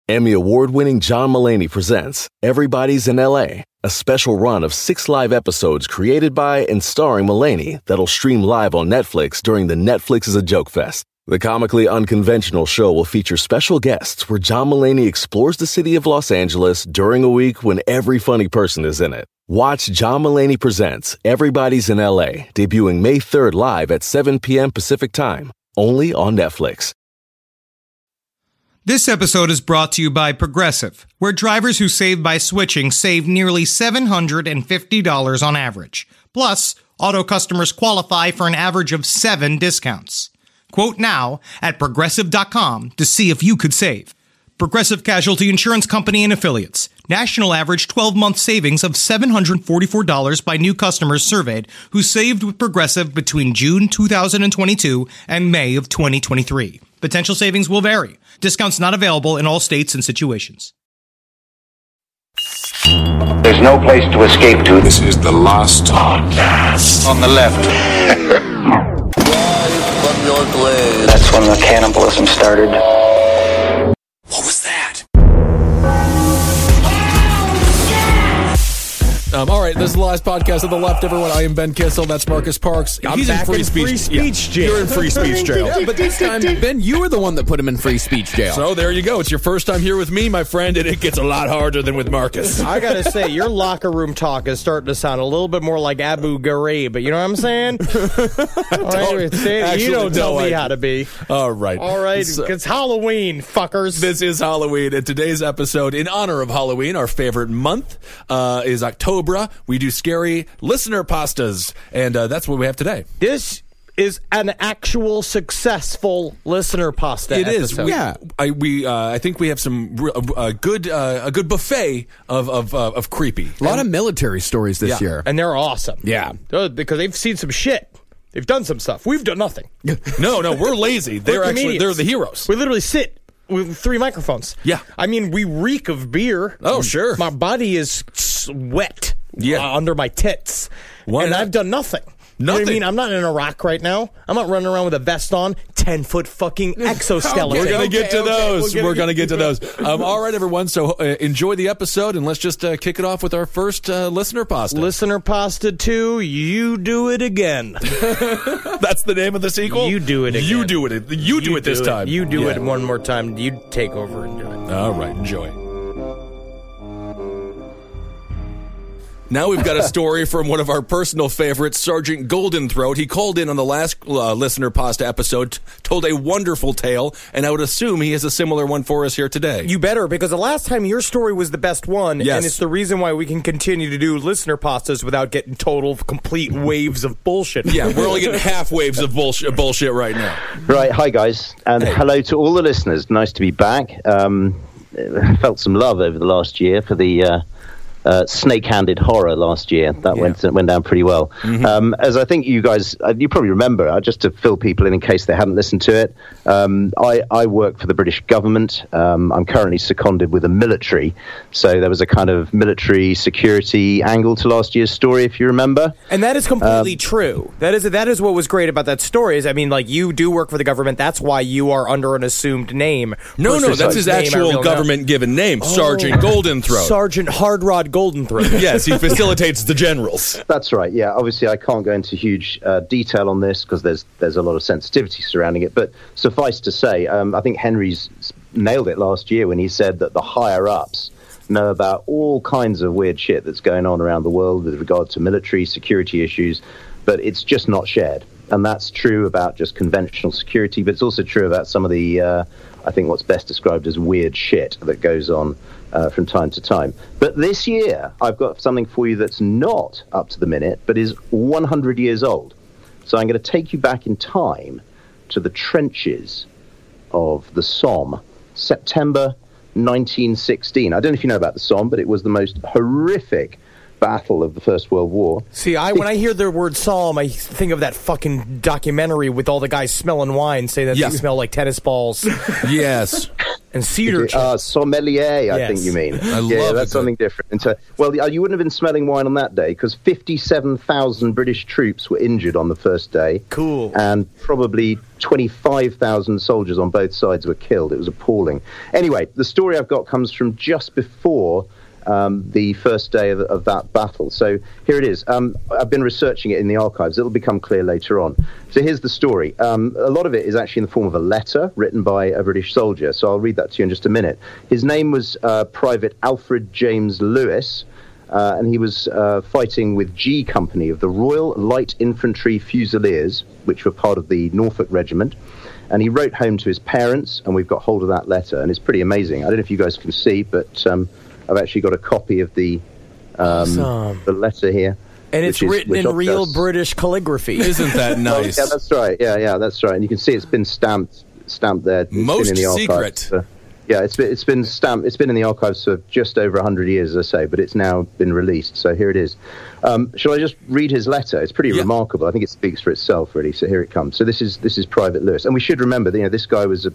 Emmy award-winning John Mulaney presents Everybody's in L.A., a special run of 6 live episodes created by and starring Mulaney that'll stream live on Netflix during the Netflix is a Joke Fest. The comically unconventional show will feature special guests where John Mulaney explores the city of Los Angeles during a week when every funny person is in it. Watch John Mulaney Presents Everybody's in L.A., debuting May 3rd live at 7 p.m. Pacific Time, only on Netflix. This episode is brought to you by Progressive, where drivers who save by switching save nearly $750 on average. Plus, auto customers qualify for an average of 7 discounts. Quote now at Progressive.com to see if you could save. Progressive Casualty Insurance Company and Affiliates. National average 12-month savings of $744 by new customers surveyed who saved with Progressive between June 2022 and May of 2023. Potential savings will vary. Discounts not available in all states and situations. There's no place to escape to. This is the last podcast. On the left. From your glade. That's when the cannibalism started. What was that? All right, this is the last podcast of the left, everyone. I am Ben Kissel. That's Marcus Parks. He's in free speech jail. You're in free speech jail. Yeah, but this time, Ben, you were the one that put him in free speech jail. So there you go. It's your first time here with me, my friend, and it gets a lot harder than with Marcus. I gotta say, your locker room talk is starting to sound a little bit more like Abu Ghraib. You know what I'm saying? You don't tell me how to be. All right. It's Halloween, fuckers. This is Halloween, and today's episode, in honor of Halloween, our favorite month, is October. We do scary listener pastas, and that's what we have today. This is an actual successful listener pasta. It episode. is. I think we have some a good buffet of creepy. A lot of military stories this year, and they're awesome. Yeah, because they've seen some shit. They've done some stuff. We've done nothing. No, we're lazy. They're the heroes. We literally sit with 3 microphones. Yeah. I mean, we reek of beer. Oh, sure. My body is wet under my tits. Why and not? I've done nothing. Nothing. You know what I mean? I'm not in Iraq right now. I'm not running around with a vest on, 10-foot fucking exoskeleton. We're going to get to those. We're going to get to those. All right, everyone. So enjoy the episode, and let's just kick it off with our first listener pasta. Listener Pasta 2, You Do It Again. That's the name of the sequel? You Do It Again. You do it. You do it this time. You do it one more time. You take over and do it. All right, enjoy. Now we've got a story from one of our personal favorites, Sergeant Goldenthroat. He called in on the last Listener Pasta episode, told a wonderful tale, and I would assume he has a similar one for us here today. You better, because the last time your story was the best one, yes. And it's the reason why we can continue to do Listener Pastas without getting total, complete waves of bullshit. Yeah, we're only getting half waves of bullshit right now. Right, hi guys, and hello to all the listeners. Nice to be back. Felt some love over the last year for the snake-handed horror last year. That went down pretty well. Mm-hmm. As I think you guys, you probably remember, just to fill people in case they hadn't listened to it, I work for the British government. I'm currently seconded with the military, so there was a kind of military security angle to last year's story, if you remember. And that is completely true. That is what was great about that story. Is, I mean, like, you do work for the government. That's why you are under an assumed name. No, that's his actual government-given name, Sergeant Goldenthroat. Sergeant Hardrod Goldenthroat. Yes, he facilitates the generals. That's right, yeah. Obviously, I can't go into huge detail on this because there's a lot of sensitivity surrounding it. But suffice to say, I think Henry's nailed it last year when he said that the higher-ups know about all kinds of weird shit that's going on around the world with regard to military security issues, but it's just not shared. And that's true about just conventional security, but it's also true about some of the, I think, what's best described as weird shit that goes on from time to time. But this year, I've got something for you that's not up to the minute, but is 100 years old. So I'm going to take you back in time to the trenches of the Somme, September 1916. I don't know if you know about the Somme, but it was the most horrific battle of the First World War. See, when I hear the word Somme, I think of that fucking documentary with all the guys smelling wine, saying that they smell like tennis balls. Yes. And cedar chips. Sommelier, I think you mean. I love that's something different. And so, well, you wouldn't have been smelling wine on that day because 57,000 British troops were injured on the first day. Cool. And probably 25,000 soldiers on both sides were killed. It was appalling. Anyway, the story I've got comes from just before the first day of that battle. So here it is. I've been researching it in the archives. It'll become clear later on. So here's the story. A lot of it is actually in the form of a letter written by a British soldier. So I'll read that to you in just a minute. His name was Private Alfred James Lewis, and he was fighting with G Company of the Royal Light Infantry Fusiliers, which were part of the Norfolk Regiment. And he wrote home to his parents, and we've got hold of that letter, and it's pretty amazing. I don't know if you guys can see, but I've actually got a copy of the letter here. And it's written in real British calligraphy. Isn't that nice? Yeah, that's right. Yeah, that's right. And you can see it's been stamped there. It's Most been in the secret. It's been stamped. It's been in the archives for just over 100 years, as I say, but it's now been released. So here it is. Shall I just read his letter? It's pretty remarkable. I think it speaks for itself, really. So here it comes. So this is Private Lewis, and we should remember that this guy was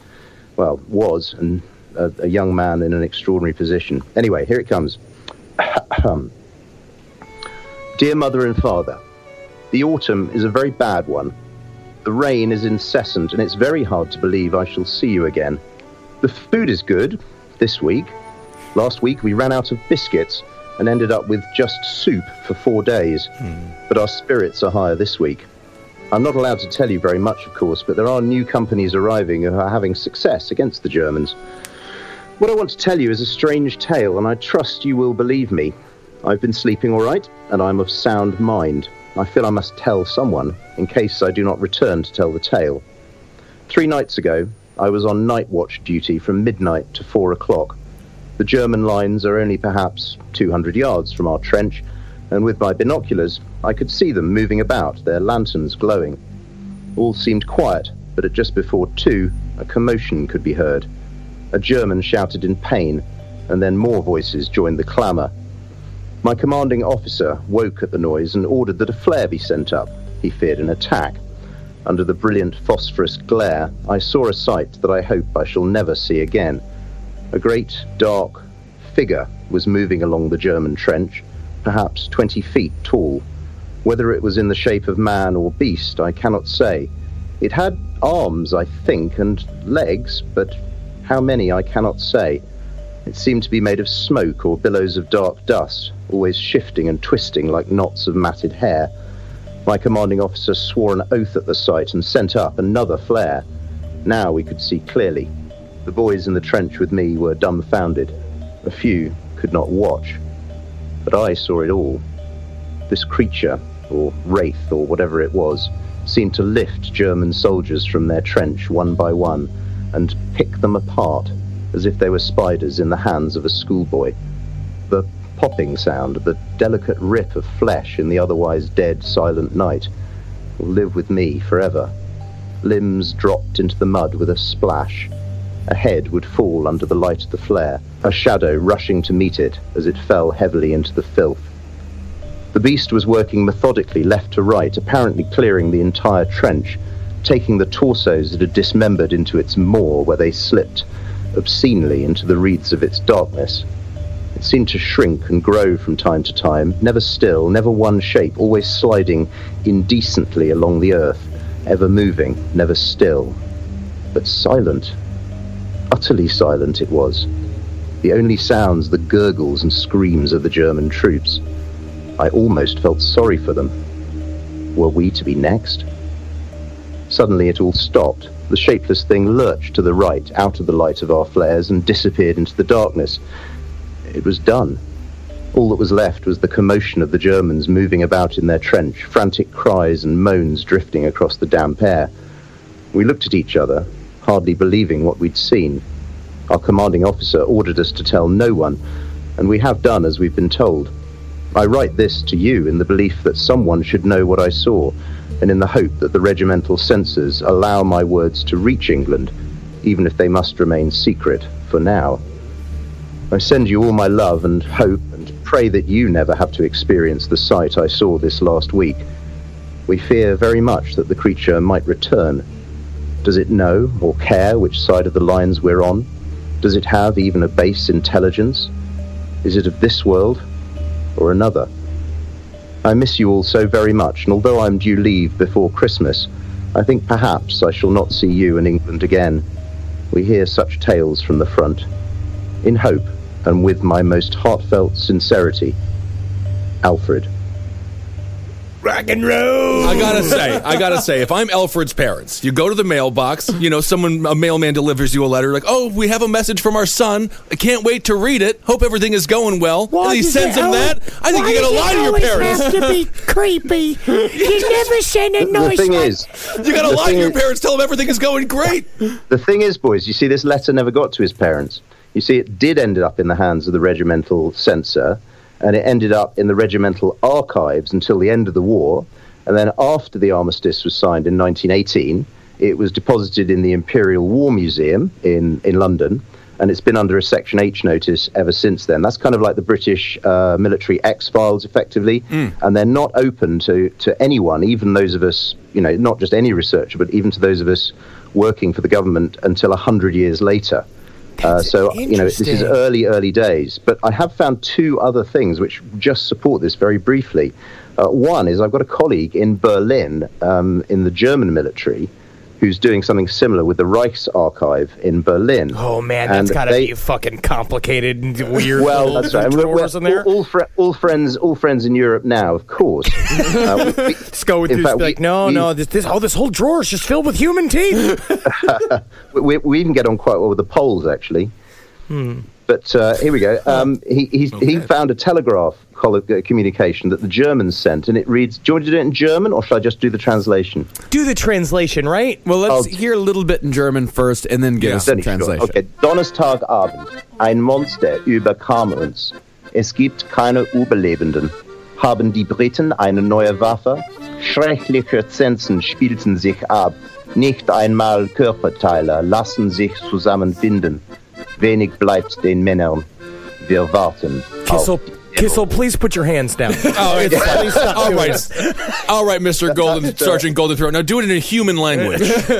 a young man in an extraordinary position. Anyway, here it comes. Dear Mother and Father, the autumn is a very bad one. The rain is incessant, and it's very hard to believe I shall see you again. The food is good this week. Last week we ran out of biscuits and ended up with just soup for 4 days. But our spirits are higher this week. I'm not allowed to tell you very much, of course, but there are new companies arriving who are having success against the Germans. What I want to tell you is a strange tale, and I trust you will believe me. I've been sleeping all right, and I'm of sound mind. I feel I must tell someone, in case I do not return to tell the tale. 3 nights ago, I was on night watch duty from midnight to 4 o'clock. The German lines are only perhaps 200 yards from our trench, and with my binoculars, I could see them moving about, their lanterns glowing. All seemed quiet, but at just before 2, a commotion could be heard. A German shouted in pain, and then more voices joined the clamour. My commanding officer woke at the noise and ordered that a flare be sent up. He feared an attack. Under the brilliant phosphorus glare, I saw a sight that I hope I shall never see again. A great, dark figure was moving along the German trench, perhaps 20 feet tall. Whether it was in the shape of man or beast, I cannot say. It had arms, I think, and legs, but how many I cannot say. It seemed to be made of smoke or billows of dark dust, always shifting and twisting like knots of matted hair. My commanding officer swore an oath at the sight and sent up another flare. Now we could see clearly. The boys in the trench with me were dumbfounded. A few could not watch. But I saw it all. This creature, or wraith, or whatever it was, seemed to lift German soldiers from their trench one by one and pick them apart as if they were spiders in the hands of a schoolboy. The popping sound, the delicate rip of flesh in the otherwise dead, silent night, will live with me forever. Limbs dropped into the mud with a splash. A head would fall under the light of the flare, a shadow rushing to meet it as it fell heavily into the filth. The beast was working methodically left to right, apparently clearing the entire trench, taking the torsos it had dismembered into its maw, where they slipped obscenely into the reeds of its darkness. It seemed to shrink and grow from time to time, never still, never one shape, always sliding indecently along the earth, ever moving, never still, but silent. Utterly silent it was. The only sounds the gurgles and screams of the German troops. I almost felt sorry for them. Were we to be next? Suddenly it all stopped. The shapeless thing lurched to the right, out of the light of our flares, and disappeared into the darkness. It was done. All that was left was the commotion of the Germans moving about in their trench, frantic cries and moans drifting across the damp air. We looked at each other, hardly believing what we'd seen. Our commanding officer ordered us to tell no one, and we have done as we've been told. I write this to you in the belief that someone should know what I saw, and in the hope that the regimental censors allow my words to reach England, even if they must remain secret for now. I send you all my love and hope, and pray that you never have to experience the sight I saw this last week. We fear very much that the creature might return. Does it know or care which side of the lines we're on? Does it have even a base intelligence? Is it of this world or another? I miss you all so very much, and although I'm due leave before Christmas, I think perhaps I shall not see you in England again. We hear such tales from the front. In hope, and with my most heartfelt sincerity, Alfred. Rock and roll. I gotta say, if I'm Alfred's parents, you go to the mailbox, a mailman delivers you a letter, like, oh, we have a message from our son. I can't wait to read it. Hope everything is going well. And he sends him that. I think you gotta lie to your parents. Have to be creepy. You never send a nice The thing one. is, You gotta lie to your parents. Tell them everything is going great. the thing is, boys, you see, this letter never got to his parents. You see, it did end up in the hands of the regimental censor, and it ended up in the regimental archives until the end of the war. And then after the armistice was signed in 1918, it was deposited in the Imperial War Museum in London, and it's been under a Section H notice ever since then. That's kind of like the British military X-Files, effectively, and they're not open to anyone, even those of us, not just any researcher, but even to those of us working for the government until 100 years later. This is early days. But I have found two other things which just support this very briefly. One is I've got a colleague in Berlin in the German military who's doing something similar with the Reichsarchive in Berlin. Oh, man, that's got to be fucking complicated and weird. Well, that's right. We're all friends in Europe now, of course. Let's go with this. This whole drawer is just filled with human teeth. we even get on quite well with the Poles, actually. But here we go. He found a telegraph communication that the Germans sent, and it reads, do you want to do it in German, or shall I just do the translation? Do the translation, right? Well, let's hear a little bit in German first, and then give us some translation. Okay. Donnerstagabend. Ein Monster überkam uns. Es gibt keine Überlebenden. Haben die Briten eine neue Waffe? Schreckliche Zensen spielten sich ab. Nicht einmal Körperteile lassen sich zusammenbinden. Wenig bleibt den Männern. Wir warten. Kissel, please put your hands down. All right, Mr. Sergeant Goldenthroat. Now do it in a human language.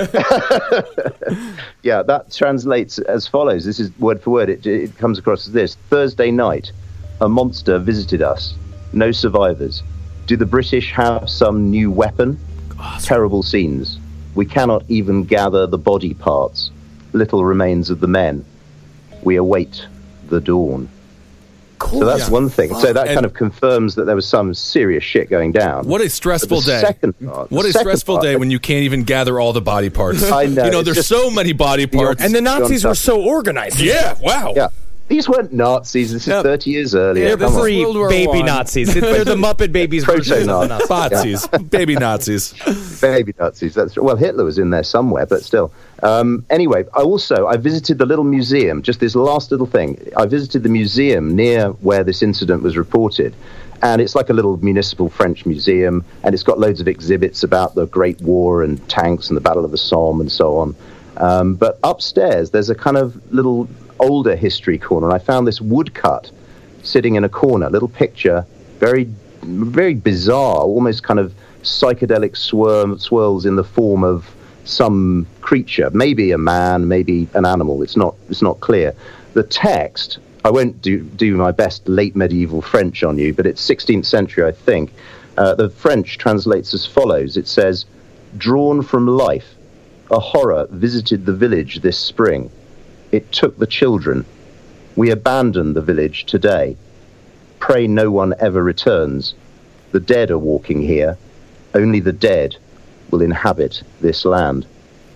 Yeah, that translates as follows. This is word for word. It comes across as this. Thursday night, a monster visited us. No survivors. Do the British have some new weapon? Terrible scenes. We cannot even gather the body parts. Little remains of the men. We await the dawn. Cool. So that's one thing. So that kind of confirms that there was some serious shit going down. What a stressful day. What a stressful day when you can't even gather all the body parts. I know. There's so many body parts. And the Nazis were so organized. Yeah, wow. Yeah. These weren't Nazis. This is 30 years earlier. They're the baby Nazis. They're the Muppet Babies version of the Nazis. Baby Nazis. Baby Nazis. That's well, Hitler was in there somewhere, but still. Anyway, I visited the little museum. Just this last little thing. I visited the museum near where this incident was reported, and it's like a little municipal French museum, and it's got loads of exhibits about the Great War and tanks and the Battle of the Somme and so on. But upstairs, there's a kind of little older history corner, and I found this woodcut sitting in a corner, little picture, very, very bizarre, almost kind of psychedelic swirls in the form of some creature, maybe a man, maybe an animal. It's not clear. The text, I won't do my best late medieval French on you, but it's 16th century, I think. The French translates as follows. It says, "Drawn from life, a horror visited the village this spring. It took the children. We abandon the village today. Pray no one ever returns. The dead are walking here. Only the dead will inhabit this land."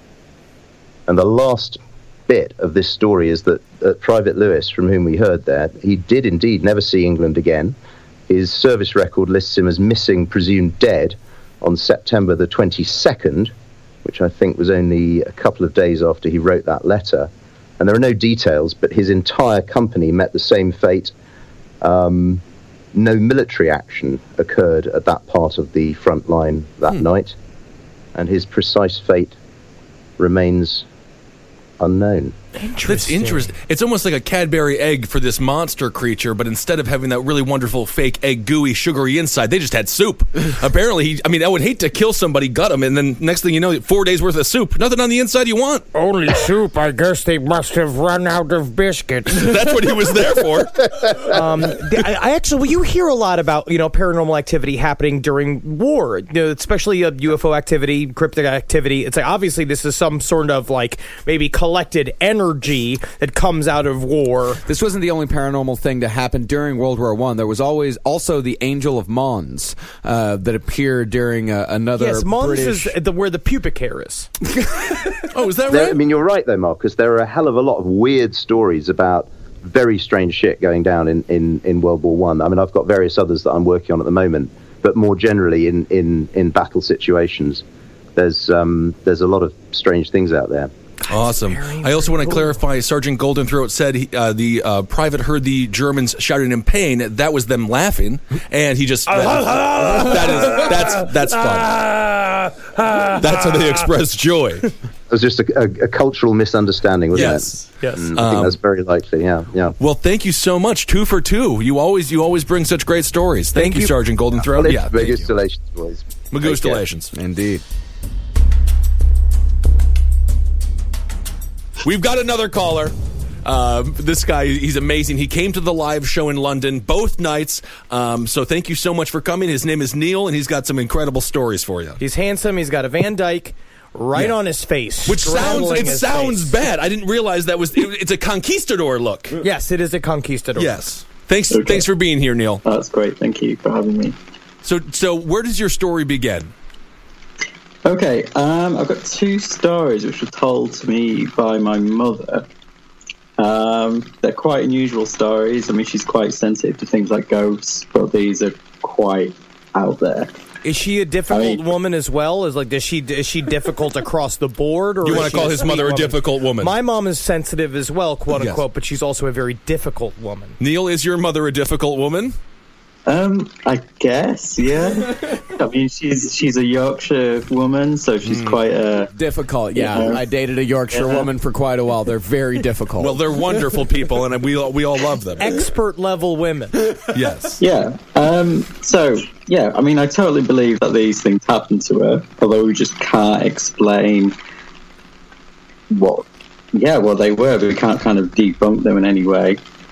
And the last bit of this story is that Private Lewis, from whom we heard there, he did indeed never see England again. His service record lists him as missing, presumed dead, on September the 22nd, which I think was only a couple of days after he wrote that letter. And there are no details, but his entire company met the same fate. No military action occurred at that part of the front line that night, and his precise fate remains unknown. That's interesting. It's almost like a Cadbury egg for this monster creature, but instead of having that really wonderful fake egg, gooey, sugary inside, they just had soup. Apparently, I would hate to kill somebody, gut them, and then next thing you know, 4 days worth of soup. Nothing on the inside you want. Only soup. I guess they must have run out of biscuits. That's what he was there for. You hear a lot about, paranormal activity happening during war, especially UFO activity, cryptic activity. It's like, obviously, this is some sort of, maybe collected energy that comes out of war. This wasn't the only paranormal thing to happen during World War I. There was always also the Angel of Mons that appeared during another Mons British... is where the pubic hair is. Oh, is that right? You're right, though, Marcus. There are a hell of a lot of weird stories about very strange shit going down in World War I. I've got various others that I'm working on at the moment, but more generally in battle situations, there's a lot of strange things out there. Awesome. I also want to clarify, Sergeant Goldenthroat said the private heard the Germans shouting in pain. That was them laughing, and he just... that's fun. That's how they express joy. It was just a cultural misunderstanding, wasn't it? Yes. I think that's very likely, yeah. Well, thank you so much. 2 for 2. You always bring such great stories. Thank you, Sergeant Goldenthroat. Magustalations, boys. Magustalations. Indeed. We've got another caller. This guy, he's amazing. He came to the live show in London both nights. So thank you so much for coming. His name is Neil, and he's got some incredible stories for you. He's handsome. He's got a Van Dyke on his face. Which sounds bad. I didn't realize that it's a conquistador look. Yes, it is a conquistador. Yes. Thanks for being here, Neil. That's great. Thank you for having me. So where does your story begin? Okay, I've got 2 stories which were told to me by my mother. They're quite unusual stories. She's quite sensitive to things like ghosts, but these are quite out there. Is she a difficult woman as well? Is she difficult across the board? Or you want to call his mother a difficult woman? My mom is sensitive as well, quote unquote, but she's also a very difficult woman. Neil, is your mother a difficult woman? I guess, yeah. She's a Yorkshire woman, so she's quite difficult. Yeah, I dated a Yorkshire woman for quite a while. They're very difficult. Well, they're wonderful people, and we all love them. Expert level women. Yes. Yeah. I totally believe that these things happen to her, although we just can't explain what they were. We can't kind of debunk them in any way.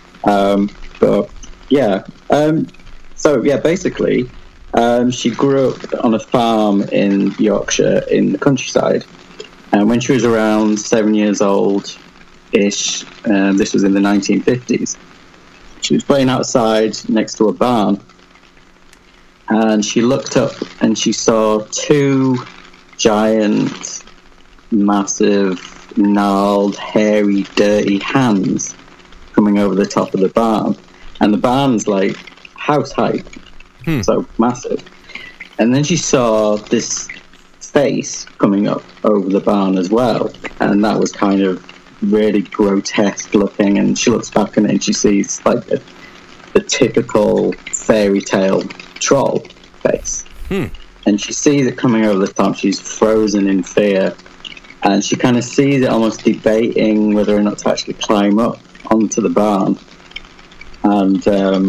Basically, she grew up on a farm in Yorkshire in the countryside. And when she was around 7 years old-ish, this was in the 1950s, she was playing outside next to a barn. And she looked up and she saw 2 giant, massive, gnarled, hairy, dirty hands coming over the top of the barn. And the barn's like house height, so massive. And then she saw this face coming up over the barn as well, and that was kind of really grotesque looking. And she looks back at it and she sees like the typical fairy tale troll face, and she sees it coming over the top. She's frozen in fear, and she kind of sees it almost debating whether or not to actually climb up onto the barn. And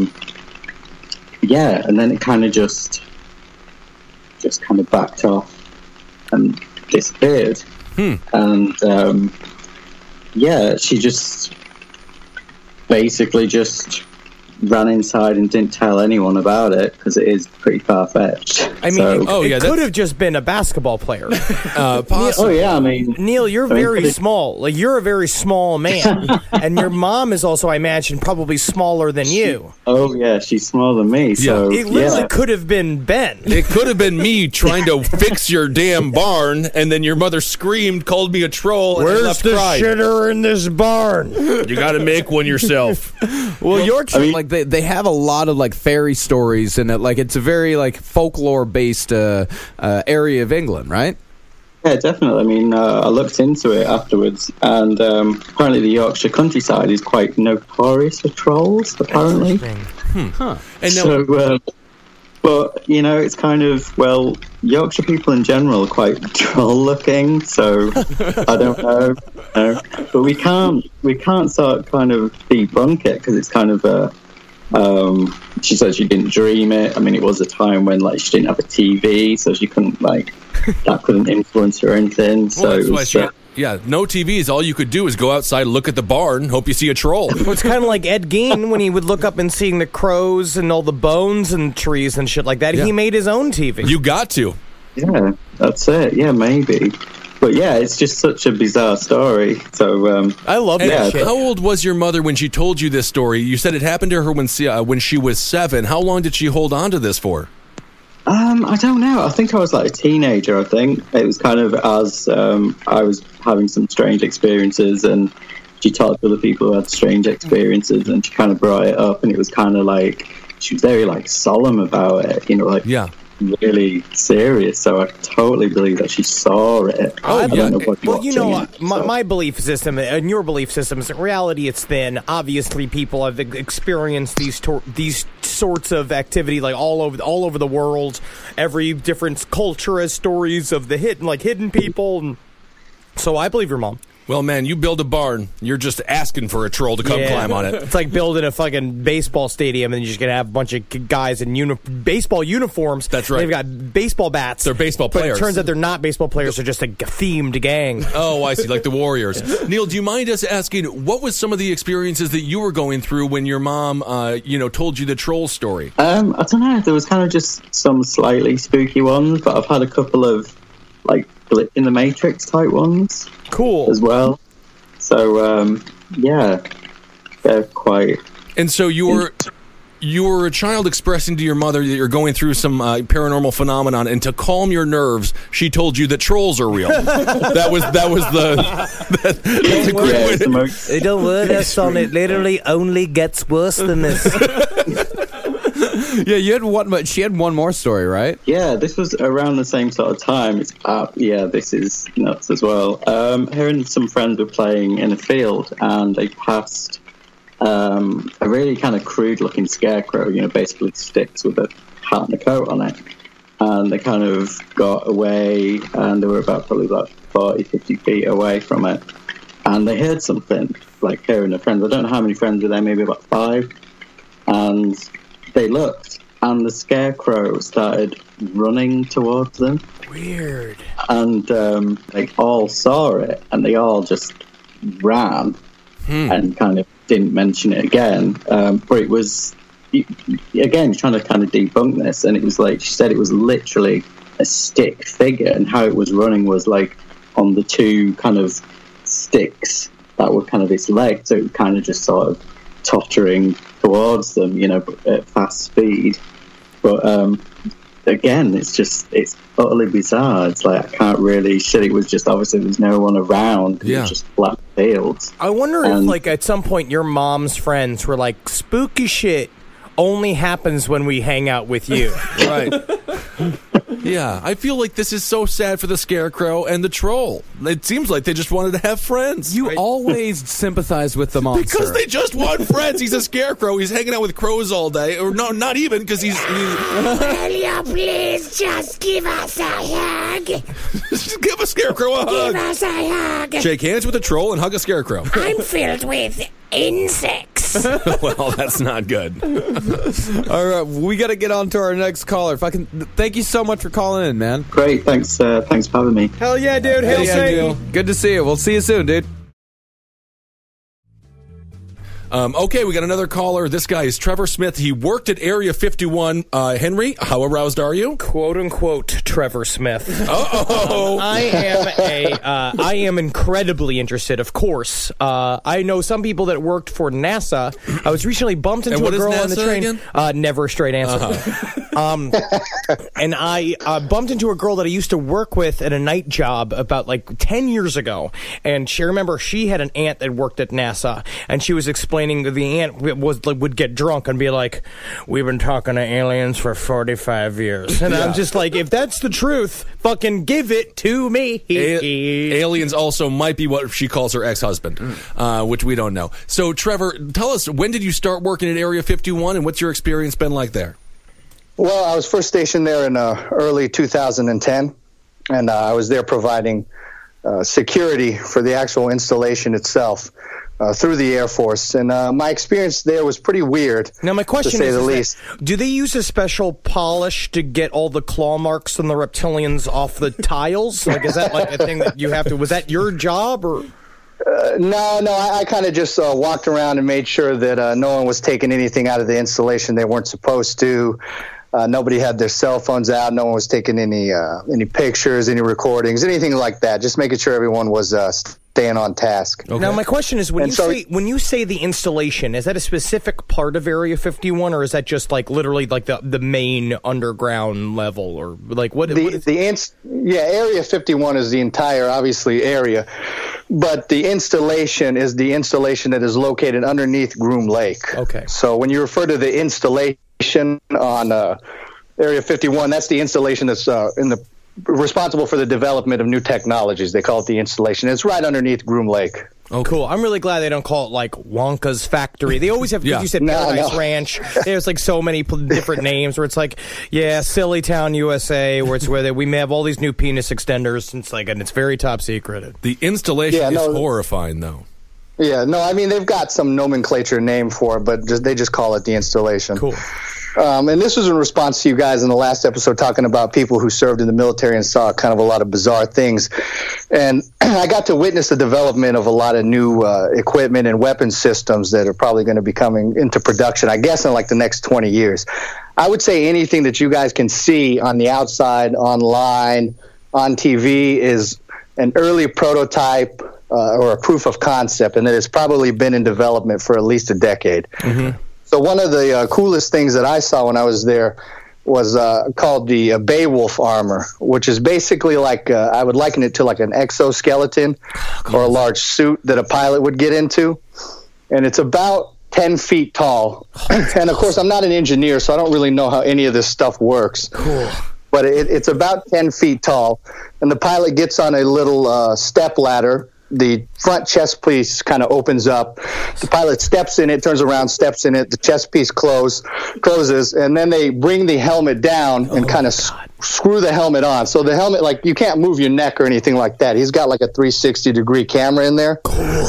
and then it kind of just kind of backed off and disappeared. And she just basically just ran inside and didn't tell anyone about it because it is pretty far-fetched. It could have just been a basketball player. Possibly. Neil, you're very small. Like, you're a very small man. And your mom is also, I imagine, probably smaller than you. Oh, yeah, she's smaller than me. So, it literally could have been Ben. It could have been me trying to fix your damn barn, and then your mother screamed, called me a troll, and where's the shitter in this barn? You got to make one yourself. Well, Yorkshire, they have a lot of fairy stories, and it's a very folklore based area of England, right? Yeah, definitely. I looked into it afterwards, and apparently the Yorkshire countryside is quite notorious for trolls. Apparently, And now, But, you know, it's kind of, well, Yorkshire people in general are quite droll-looking, so I don't know. But we can't sort of kind of debunk it, because it's kind of a... she said she didn't dream it. I mean, it was a time when, like, she didn't have a TV, so she couldn't, like... that couldn't influence her or anything, so... Well, that's why no TVs. All you could do is go outside, look at the barn, hope you see a troll. Well, it's kind of like Ed Gein when he would look up and seeing the crows and all the bones and trees and shit like that. Yeah. He made his own TV. You got to. Yeah, that's it. Yeah, maybe. But yeah, it's just such a bizarre story. So I love that shit. How old was your mother when she told you this story? You said it happened to her when she was 7. How long did she hold on to this for? I don't know. I think I was like a teenager, I think. It was kind of as I was having some strange experiences, and she talked to other people who had strange experiences, and she kind of brought it up, and it was kind of like, she was very like solemn about it, you know, like really serious. So I totally believe that she saw it. I don't know what well, you know, my belief system and your belief system is in reality it's thin. Obviously, people have experienced these sorts of activity like all over the world. Every different culture has stories of the hidden people. And so I believe your mom. Well, man, you build a barn, you're just asking for a troll to come climb on it. It's like building a fucking baseball stadium, and you're just going to have a bunch of guys in baseball uniforms. That's right. They've got baseball bats. They're baseball players. But it turns out they're not baseball players. They're just a themed gang. Oh, I see, like the Warriors. Neil, do you mind us asking, what was some of the experiences that you were going through when your mom, told you the troll story? I don't know. There was kind of just some slightly spooky ones, but I've had a couple of, like, Glitch in the Matrix type ones. Cool. As well. So, they're quite... And so you were a child expressing to your mother that you're going through some paranormal phenomenon, and to calm your nerves, she told you that trolls are real. That's a great way. They don't word us on it. Literally only gets worse than this. Yeah, she had one more story, right? Yeah, this was around the same sort of time. This is nuts as well. Her and some friends were playing in a field, and they passed a really kind of crude-looking scarecrow, basically sticks with a hat and a coat on it. And they kind of got away, and they were probably about 40, 50 feet away from it. And they heard something, like her and her friends. I don't know how many friends were there, maybe about 5. And they looked, and the scarecrow started running towards them. Weird. And they all saw it, and they all just ran and kind of didn't mention it again. But it was, again, trying to kind of debunk this, and it was like, she said it was literally a stick figure, and how it was running was like on the 2 kind of sticks that were kind of its legs, so it was kind of just sort of tottering towards them, at fast speed. But again, it's utterly bizarre. It's like, I can't really shit. It was just, obviously there's no one around. It was just flat fields. I wonder if, like, at some point your mom's friends were like, spooky shit only happens when we hang out with you. Right. Yeah, I feel like this is so sad for the scarecrow and the troll. It seems like they just wanted to have friends. You always sympathize with the monster. Because they just want friends. He's a scarecrow. He's hanging out with crows all day. Or no, not even, because he's... Will you please just give us a hug? Just give a scarecrow a hug. Give us a hug. Shake hands with a troll and hug a scarecrow. I'm filled with insects. Well, that's not good. All right, we got to get on to our next caller. Thank you so much for calling in, man. Great, thanks for having me. Hell yeah, dude. Hail Satan. Good to see you. We'll see you soon, dude. Okay, we got another caller. This guy is Trevor Smith. He worked at Area 51. Henry, how aroused are you? "Quote unquote," Trevor Smith. Uh-oh. I am incredibly interested, of course. I know some people that worked for NASA. I was recently bumped into a girl on the train. Again? Never a straight answer. And I bumped into a girl that I used to work with at a night job about like 10 years ago. And she had an aunt that worked at NASA, and she was explaining that the aunt would get drunk and be like, "We've been talking to aliens for 45 years. And I'm just like, if that's the truth, fucking give it to me. Aliens also might be what she calls her ex-husband, which we don't know. So, Trevor, tell us, when did you start working at Area 51, and what's your experience been like there? Well, I was first stationed there in early 2010, and I was there providing security for the actual installation itself through the Air Force. And my experience there was pretty weird, now, my question to say the least. Do they use a special polish to get all the claw marks from the reptilians off the tiles? Like, is that like a thing that you have to... Was that your job, or... No, I kind of just walked around and made sure that no one was taking anything out of the installation they weren't supposed to. Nobody had their cell phones out. No one was taking any pictures, any recordings, anything like that. Just making sure everyone was staying on task. Okay. Now, my question is, when you say the installation, is that a specific part of Area 51, or is that just like literally like the main underground level, or like what? Area 51 is the entire, obviously, area, but the installation is the installation that is located underneath Groom Lake. Okay. So when you refer to the installation on Area 51, that's the installation that's responsible for the development of new technologies. They call it the installation. It's right underneath Groom Lake. Oh, cool. I'm really glad they don't call it, like, Wonka's Factory. They always have, because you said Paradise Ranch. There's, like, so many different names where it's like, Silly Town, USA, where it's where we may have all these new penis extenders. And it's very top secret. The installation is horrifying, though. Yeah, no, I mean, they've got some nomenclature name for it, but they just call it the installation. Cool. And this was in response to you guys in the last episode talking about people who served in the military and saw kind of a lot of bizarre things. And I got to witness the development of a lot of new equipment and weapon systems that are probably going to be coming into production, I guess, in like the next 20 years. I would say anything that you guys can see on the outside, online, on TV is an early prototype or a proof of concept, and that it's probably been in development for at least a decade. Mm-hmm. So one of the coolest things that I saw when I was there was called the Beowulf armor, which is basically like, I would liken it to like an exoskeleton or a large suit that a pilot would get into. And it's about 10 feet tall. And of course, I'm not an engineer, so I don't really know how any of this stuff works. Cool. But it's about 10 feet tall. And the pilot gets on a little step ladder. The front chest piece kind of opens up. The pilot steps in it, turns around, steps in it. The chest piece closes, and then they bring the helmet down and kind of screw the helmet on. So the helmet, like, you can't move your neck or anything like that. He's got like a 360-degree camera in there. Cool.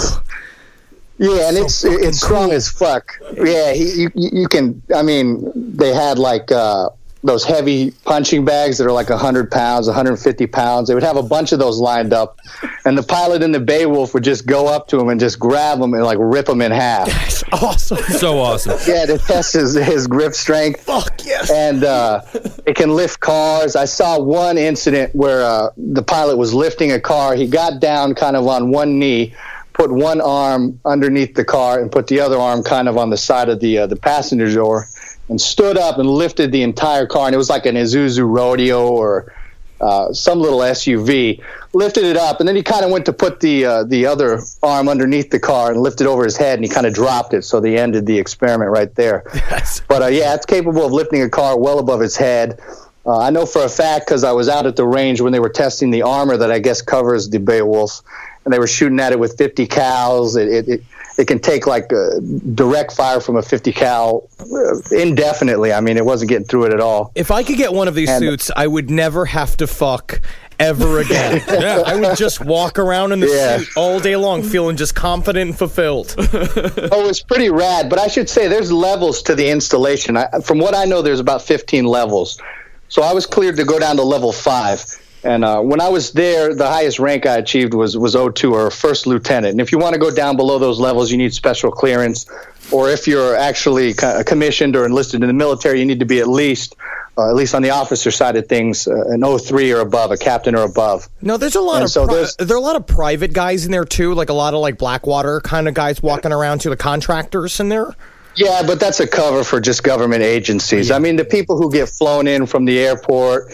Yeah, and it's strong as fuck. Yeah, you can. I mean, they had like those heavy punching bags that are like 100 pounds, 150 pounds. They would have a bunch of those lined up, and the pilot in the Beowulf would just go up to him and just grab him and like rip him in half. That's awesome. So awesome. Yeah, to test his grip strength. Fuck yes. And it can lift cars. I saw one incident where the pilot was lifting a car. He got down kind of on one knee, put one arm underneath the car, and put the other arm kind of on the side of the passenger door, and stood up and lifted the entire car. And it was like an Isuzu Rodeo or some little SUV. Lifted it up, and then he kind of went to put the other arm underneath the car and lifted over his head, and he kind of dropped it, so they ended the experiment right there. Yes. But it's capable of lifting a car well above its head. I know for a fact because I was out at the range when they were testing the armor that I guess covers the Beowulf, and they were shooting at it with 50 cals. It can take like direct fire from a 50 cal indefinitely. I mean, it wasn't getting through it at all. If I could get one of these suits, I would never have to fuck ever again. Yeah. I would just walk around in the suit all day long feeling just confident and fulfilled. Oh, it's pretty rad. But I should say there's levels to the installation. From what I know, there's about 15 levels. So I was cleared to go down to level 5. And when I was there, the highest rank I achieved was O2, or first lieutenant. And if you want to go down below those levels, you need special clearance. Or if you're actually commissioned or enlisted in the military, you need to be at least on the officer side of things, an O3 or above, a captain or above. No, there's a lot there are a lot of private guys in there too, like a lot of like Blackwater kind of guys walking around too, the contractors in there. Yeah, but that's a cover for just government agencies. I mean, the people who get flown in from the airport,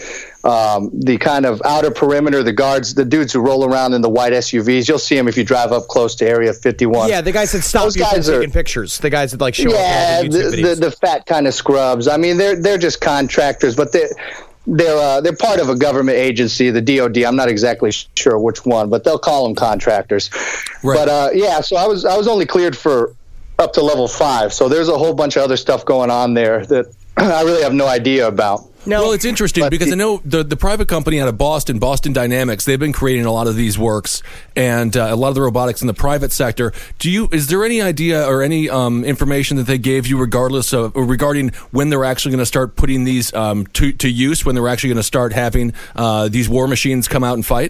the kind of outer perimeter, the guards, the dudes who roll around in the white SUVs, you'll see them if you drive up close to Area 51. Yeah, the guys that stop you from taking pictures. The guys that like show up all the YouTube videos. The fat kind of scrubs. I mean, they're just contractors, but they're part of a government agency, the DOD. I'm not exactly sure which one, but they'll call them contractors. Right. But so I was only cleared for up to level 5. So there's a whole bunch of other stuff going on there that I really have no idea about. No. Well, it's interesting because I know the private company out of Boston Dynamics, they've been creating a lot of these works and a lot of the robotics in the private sector. Is there any idea or any information that they gave you regarding when they're actually going to start putting these to use, when they're actually going to start having these war machines come out and fight?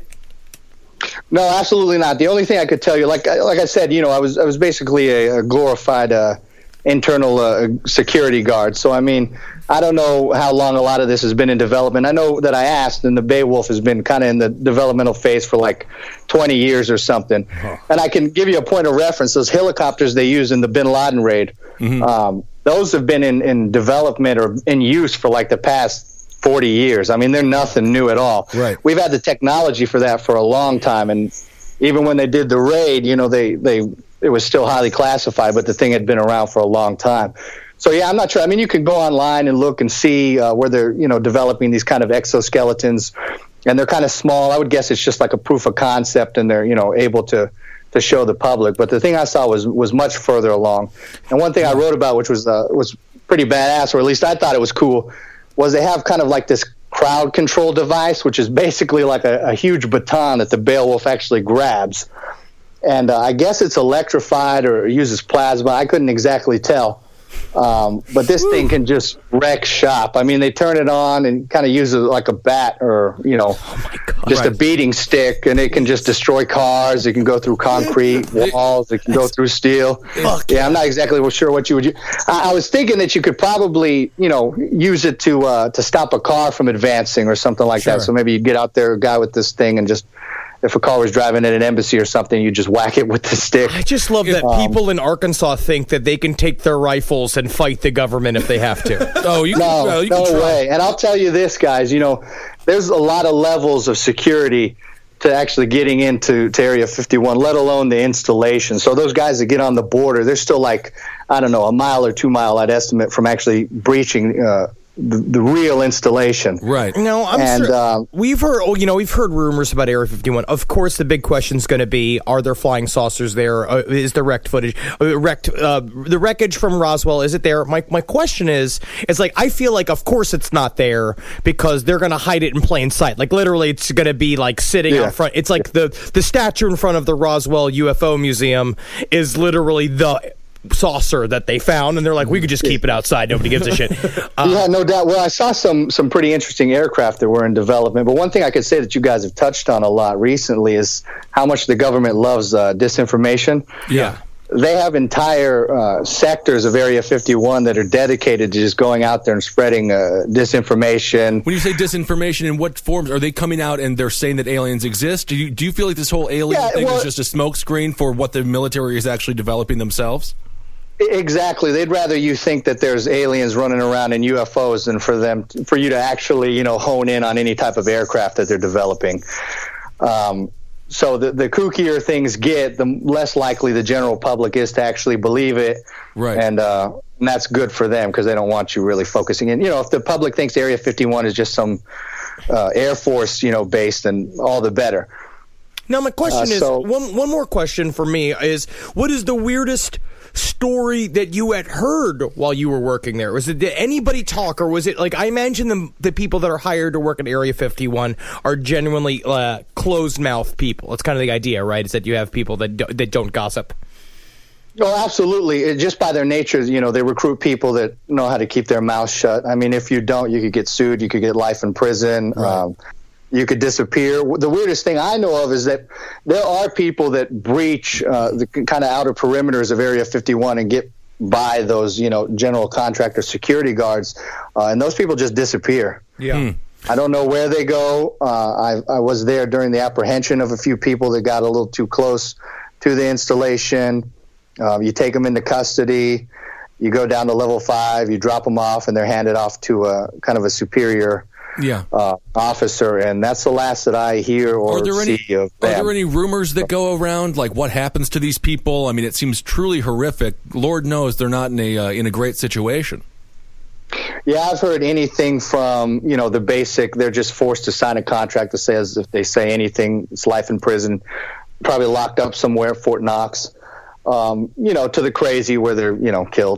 No, absolutely not. The only thing I could tell you, like I said, I was basically a glorified internal security guard. So, I mean, I don't know how long a lot of this has been in development. I know that I asked, and the Beowulf has been kind of in the developmental phase for like 20 years or something. Oh. And I can give you a point of reference. Those helicopters they use in the Bin Laden raid, those have been in development or in use for like the past 40 years. I mean, they're nothing new at all. Right. We've had the technology for that for a long time. And even when they did the raid, it was still highly classified, but the thing had been around for a long time. So, yeah, I'm not sure. I mean, you can go online and look and see where they're, developing these kind of exoskeletons, and they're kind of small. I would guess it's just like a proof of concept, and they're, able to show the public. But the thing I saw was much further along. And one thing I wrote about, which was pretty badass, or at least I thought it was cool, was they have kind of like this crowd control device, which is basically like a huge baton that the Beowulf actually grabs. And I guess it's electrified or uses plasma. I couldn't exactly tell. But this thing can just wreck shop. I mean, they turn it on and kind of use it like a bat or, a beating stick, and it can just destroy cars. It can go through concrete walls. It can go through steel. Yeah, I'm not exactly sure what you would use. I was thinking that you could probably, use it to stop a car from advancing or something like that. So maybe you get out there, a guy with this thing, and just, if a car was driving at an embassy or something, you just whack it with the stick. I just love that people in Arkansas think that they can take their rifles and fight the government if they have to. No way. And I'll tell you this, guys, there's a lot of levels of security to actually getting into Area 51, let alone the installation. So those guys that get on the border, they're still like, I don't know, a mile or 2 mile, I'd estimate, from actually breaching the real installation. Right. No, we've heard rumors about Area 51. Of course, the big question is going to be: are there flying saucers there? Is the wrecked footage, the wreckage from Roswell? Is it there? My question is like, I feel like, of course, it's not there because they're going to hide it in plain sight. Like literally, it's going to be like sitting out front. It's like the statue in front of the Roswell UFO Museum is literally the saucer that they found, and they're like, we could just keep it outside, nobody gives a shit. Yeah, no doubt. Well, I saw some pretty interesting aircraft that were in development, but one thing I could say that you guys have touched on a lot recently is how much the government loves disinformation. Yeah. They have entire sectors of Area 51 that are dedicated to just going out there and spreading disinformation. When you say disinformation, in what forms? Are they coming out and they're saying that aliens exist? Do you feel like this whole alien thing is just a smokescreen for what the military is actually developing themselves? Exactly. They'd rather you think that there's aliens running around in UFOs than for you to actually, hone in on any type of aircraft that they're developing. So the kookier things get, the less likely the general public is to actually believe it. Right. And that's good for them because they don't want you really focusing in. If the public thinks Area 51 is just some Air Force, base, then all the better. Now, my question is, one more question for me is, what is the weirdest story that you had heard while you were working there? Did anybody talk, or was it like, I imagine the people that are hired to work at Area 51 are genuinely closed-mouth people. It's kind of the idea, right? Is that you have people that don't gossip. Oh, absolutely. Just by their nature, they recruit people that know how to keep their mouths shut. I mean, if you don't, you could get sued. You could get life in prison. Right. You could disappear. The weirdest thing I know of is that there are people that breach the kind of outer perimeters of Area 51 and get by those, general contractor security guards, and those people just disappear. Yeah. I don't know where they go. I was there during the apprehension of a few people that got a little too close to the installation. You take them into custody. You go down to level 5. You drop them off, and they're handed off to a kind of a superior officer, and that's the last that I hear or see of them. Are there any rumors that go around, like what happens to these people? I mean, it seems truly horrific. Lord knows they're not in a great situation. Yeah, I've heard anything from, the basic, they're just forced to sign a contract that says if they say anything, it's life in prison, probably locked up somewhere, Fort Knox, to the crazy where they're, killed.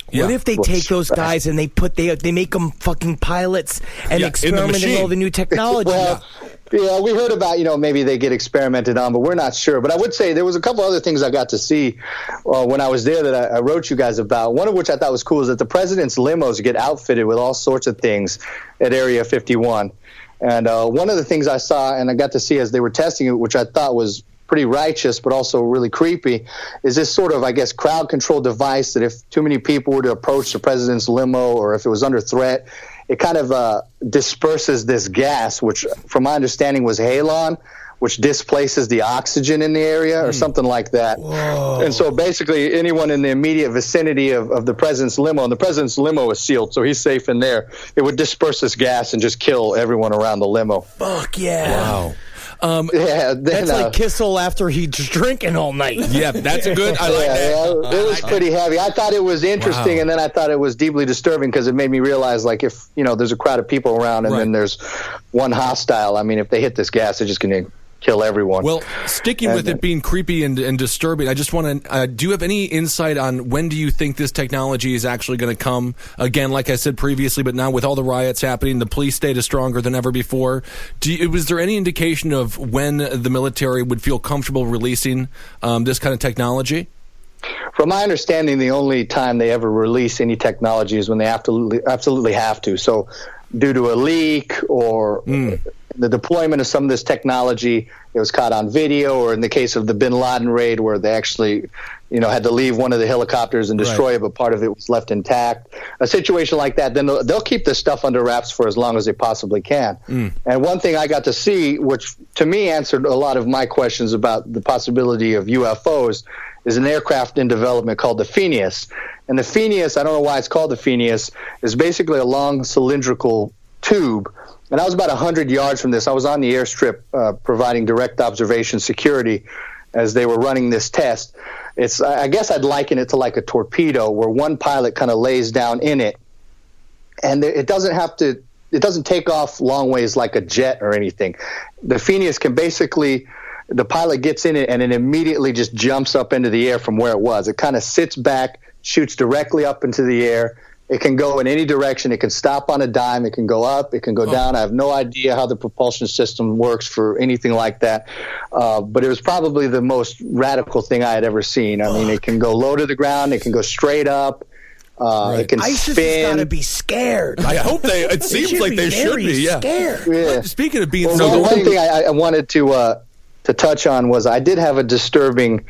What if they take those guys and they make them fucking pilots and experiment in all the new technology? Yeah, we heard about, maybe they get experimented on, but we're not sure. But I would say there was a couple other things I got to see when I was there that I wrote you guys about. One of which I thought was cool is that the president's limos get outfitted with all sorts of things at Area 51. And one of the things I saw and I got to see as they were testing it, which I thought was pretty righteous but also really creepy, is this sort of, I guess, crowd control device that if too many people were to approach the president's limo or if it was under threat, it kind of disperses this gas, which from my understanding was halon, which displaces the oxygen in the area or something like that. Whoa. And so basically anyone in the immediate vicinity of the president's limo, and the president's limo is sealed, so he's safe in there, it would disperse this gas and just kill everyone around the limo. Fuck yeah. Wow. That's like Kissel after he's drinking all night. Yeah, that's a good. I like that. Yeah, it was pretty heavy. I thought it was interesting, and then I thought it was deeply disturbing because it made me realize, like, if there's a crowd of people around and then there's one hostile. I mean, if they hit this gas, they're just going to kill everyone. Well, sticking with it being creepy and disturbing, I just want to, do you have any insight on when do you think this technology is actually going to come? Again, like I said previously, but now with all the riots happening, the police state is stronger than ever before. Was there any indication of when the military would feel comfortable releasing this kind of technology? From my understanding, the only time they ever release any technology is when they absolutely have to. So due to a leak or the deployment of some of this technology, it was caught on video, or in the case of the Bin Laden raid where they actually had to leave one of the helicopters and destroy it, but part of it was left intact. A situation like that, then they'll keep this stuff under wraps for as long as they possibly can. And one thing I got to see, which to me answered a lot of my questions about the possibility of UFOs, is an aircraft in development called the Phineas. And the Phineas, I don't know why it's called the Phineas, is basically a long cylindrical tube. And I was about 100 yards from this. I was on the airstrip providing direct observation security as they were running this test. I guess I'd liken it to like a torpedo where one pilot kind of lays down in it. And it doesn't take off long ways like a jet or anything. The Phineas can basically, the pilot gets in it and it immediately just jumps up into the air from where it was. It kind of sits back, shoots directly up into the air. It can go in any direction. It can stop on a dime. It can go up. It can go down. I have no idea how the propulsion system works for anything like that. But it was probably the most radical thing I had ever seen. I mean, it can go low to the ground. It can go straight up. It can ISIS spin. has got to be scared. I hope it seems like they should be. Yeah. Scared. Yeah. Speaking of being the one thing I wanted to touch on was I did have a disturbing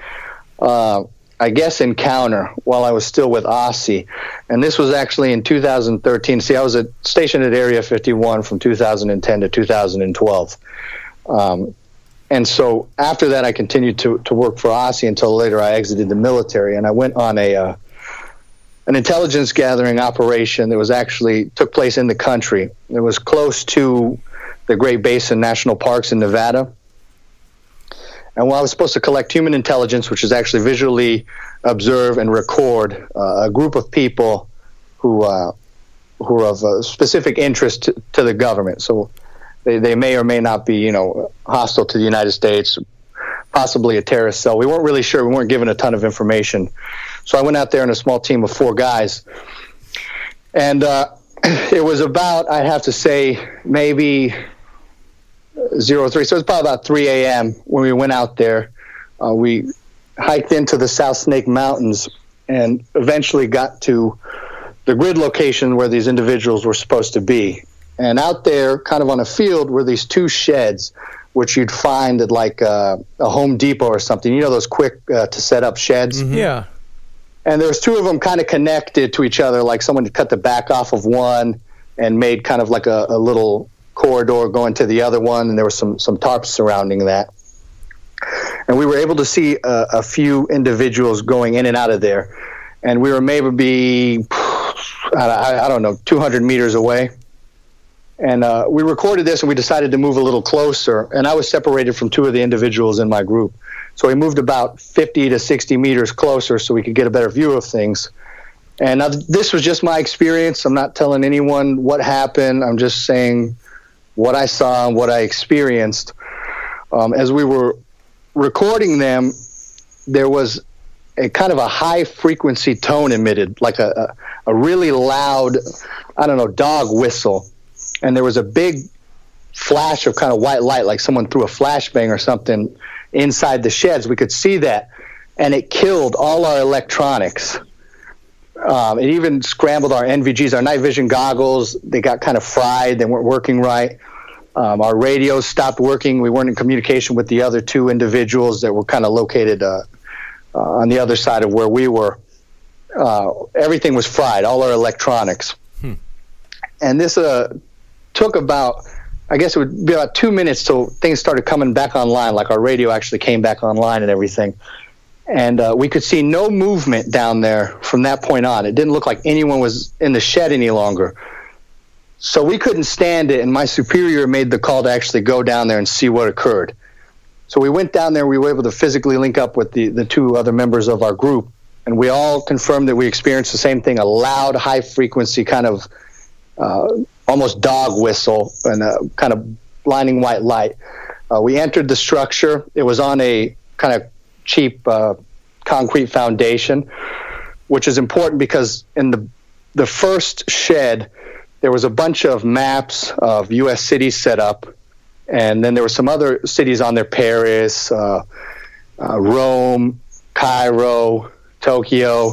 encounter while I was still with Aussie. And this was actually in 2013. See, I was stationed at Area 51 from 2010 to 2012. And so after that, I continued to work for Aussie until later I exited the military. And I went on an intelligence gathering operation that took place in the country. It was close to the Great Basin National Parks in Nevada. And I was supposed to collect human intelligence, which is actually visually observe and record a group of people who are of specific interest to the government. So they may or may not be, hostile to the United States, possibly a terrorist cell. We weren't really sure. We weren't given a ton of information. So I went out there in a small team of 4 guys. And it was about, I'd have to say, maybe 03. So it was probably about 3 a.m. when we went out there. We hiked into the South Snake Mountains and eventually got to the grid location where these individuals were supposed to be. And out there, kind of on a field, were these 2 sheds, which you'd find at like a Home Depot or something. You know those quick to set up sheds? Mm-hmm. Yeah. And there was 2 of them kind of connected to each other, like someone had cut the back off of one and made kind of like a little corridor going to the other one, and there was some tarps surrounding that. And we were able to see a few individuals going in and out of there. And we were maybe, I don't know, 200 meters away. And we recorded this, and we decided to move a little closer. And I was separated from 2 of the individuals in my group. So we moved about 50 to 60 meters closer so we could get a better view of things. And this was just my experience. I'm not telling anyone what happened. I'm just saying what I saw and what I experienced. As we were recording them, there was a kind of a high frequency tone emitted, like a really loud, I don't know, dog whistle. And there was a big flash of kind of white light, like someone threw a flashbang or something inside the sheds. We could see that. And it killed all our electronics. It even scrambled our NVGs, our night vision goggles. They got kind of fried. They weren't working right. Our radios stopped working. We weren't in communication with the other two individuals that were kind of located on the other side of where we were. Everything was fried, all our electronics. And this took about, I guess it would be about 2 minutes till things started coming back online, like our radio actually came back online and everything. And we could see no movement down there from that point on. It didn't look like anyone was in the shed any longer. So we couldn't stand it, and my superior made the call to actually go down there and see what occurred. So we went down there. We were able to physically link up with the two other members of our group, and we all confirmed that we experienced the same thing, a loud, high-frequency kind of almost dog whistle and a kind of blinding white light. We entered the structure. It was on a kind of cheap concrete foundation, which is important because in the first shed, there was a bunch of maps of U.S. cities set up, and then there were some other cities on there, Paris, Rome, Cairo, Tokyo,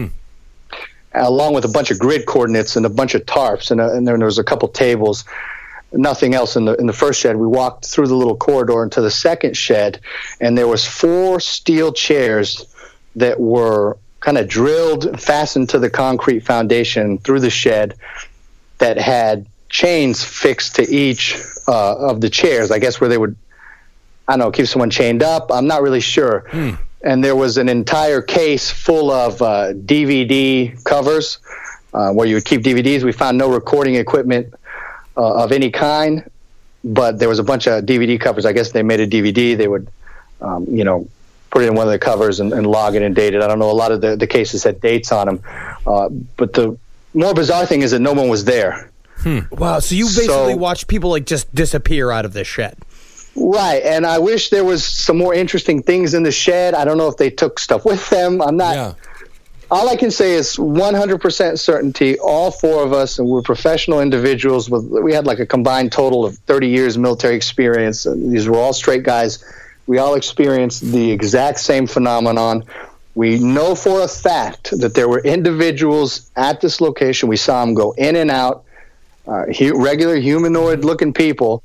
along with a bunch of grid coordinates and a bunch of tarps, and then there was a couple tables. Nothing else in the first shed. We walked through the little corridor into the second shed, and there was 4 steel chairs that were kind of drilled, fastened to the concrete foundation through the shed that had chains fixed to each of the chairs, I guess where they would, I don't know, keep someone chained up. I'm not really sure. And there was an entire case full of DVD covers where you would keep DVDs. We found no recording equipment of any kind, but there was a bunch of DVD covers. I guess they made a DVD. They would, put it in one of the covers and log it and date it. I don't know. A lot of the cases had dates on them. But the more bizarre thing is that no one was there. Wow. So you basically watched people like just disappear out of this shed. Right. And I wish there was some more interesting things in the shed. I don't know if they took stuff with them. I'm not. Yeah. All I can say is 100% certainty, all 4 of us, and we're professional individuals. We had like a combined total of 30 years military experience. And these were all straight guys. We all experienced the exact same phenomenon. We know for a fact that there were individuals at this location. We saw them go in and out, regular humanoid-looking people.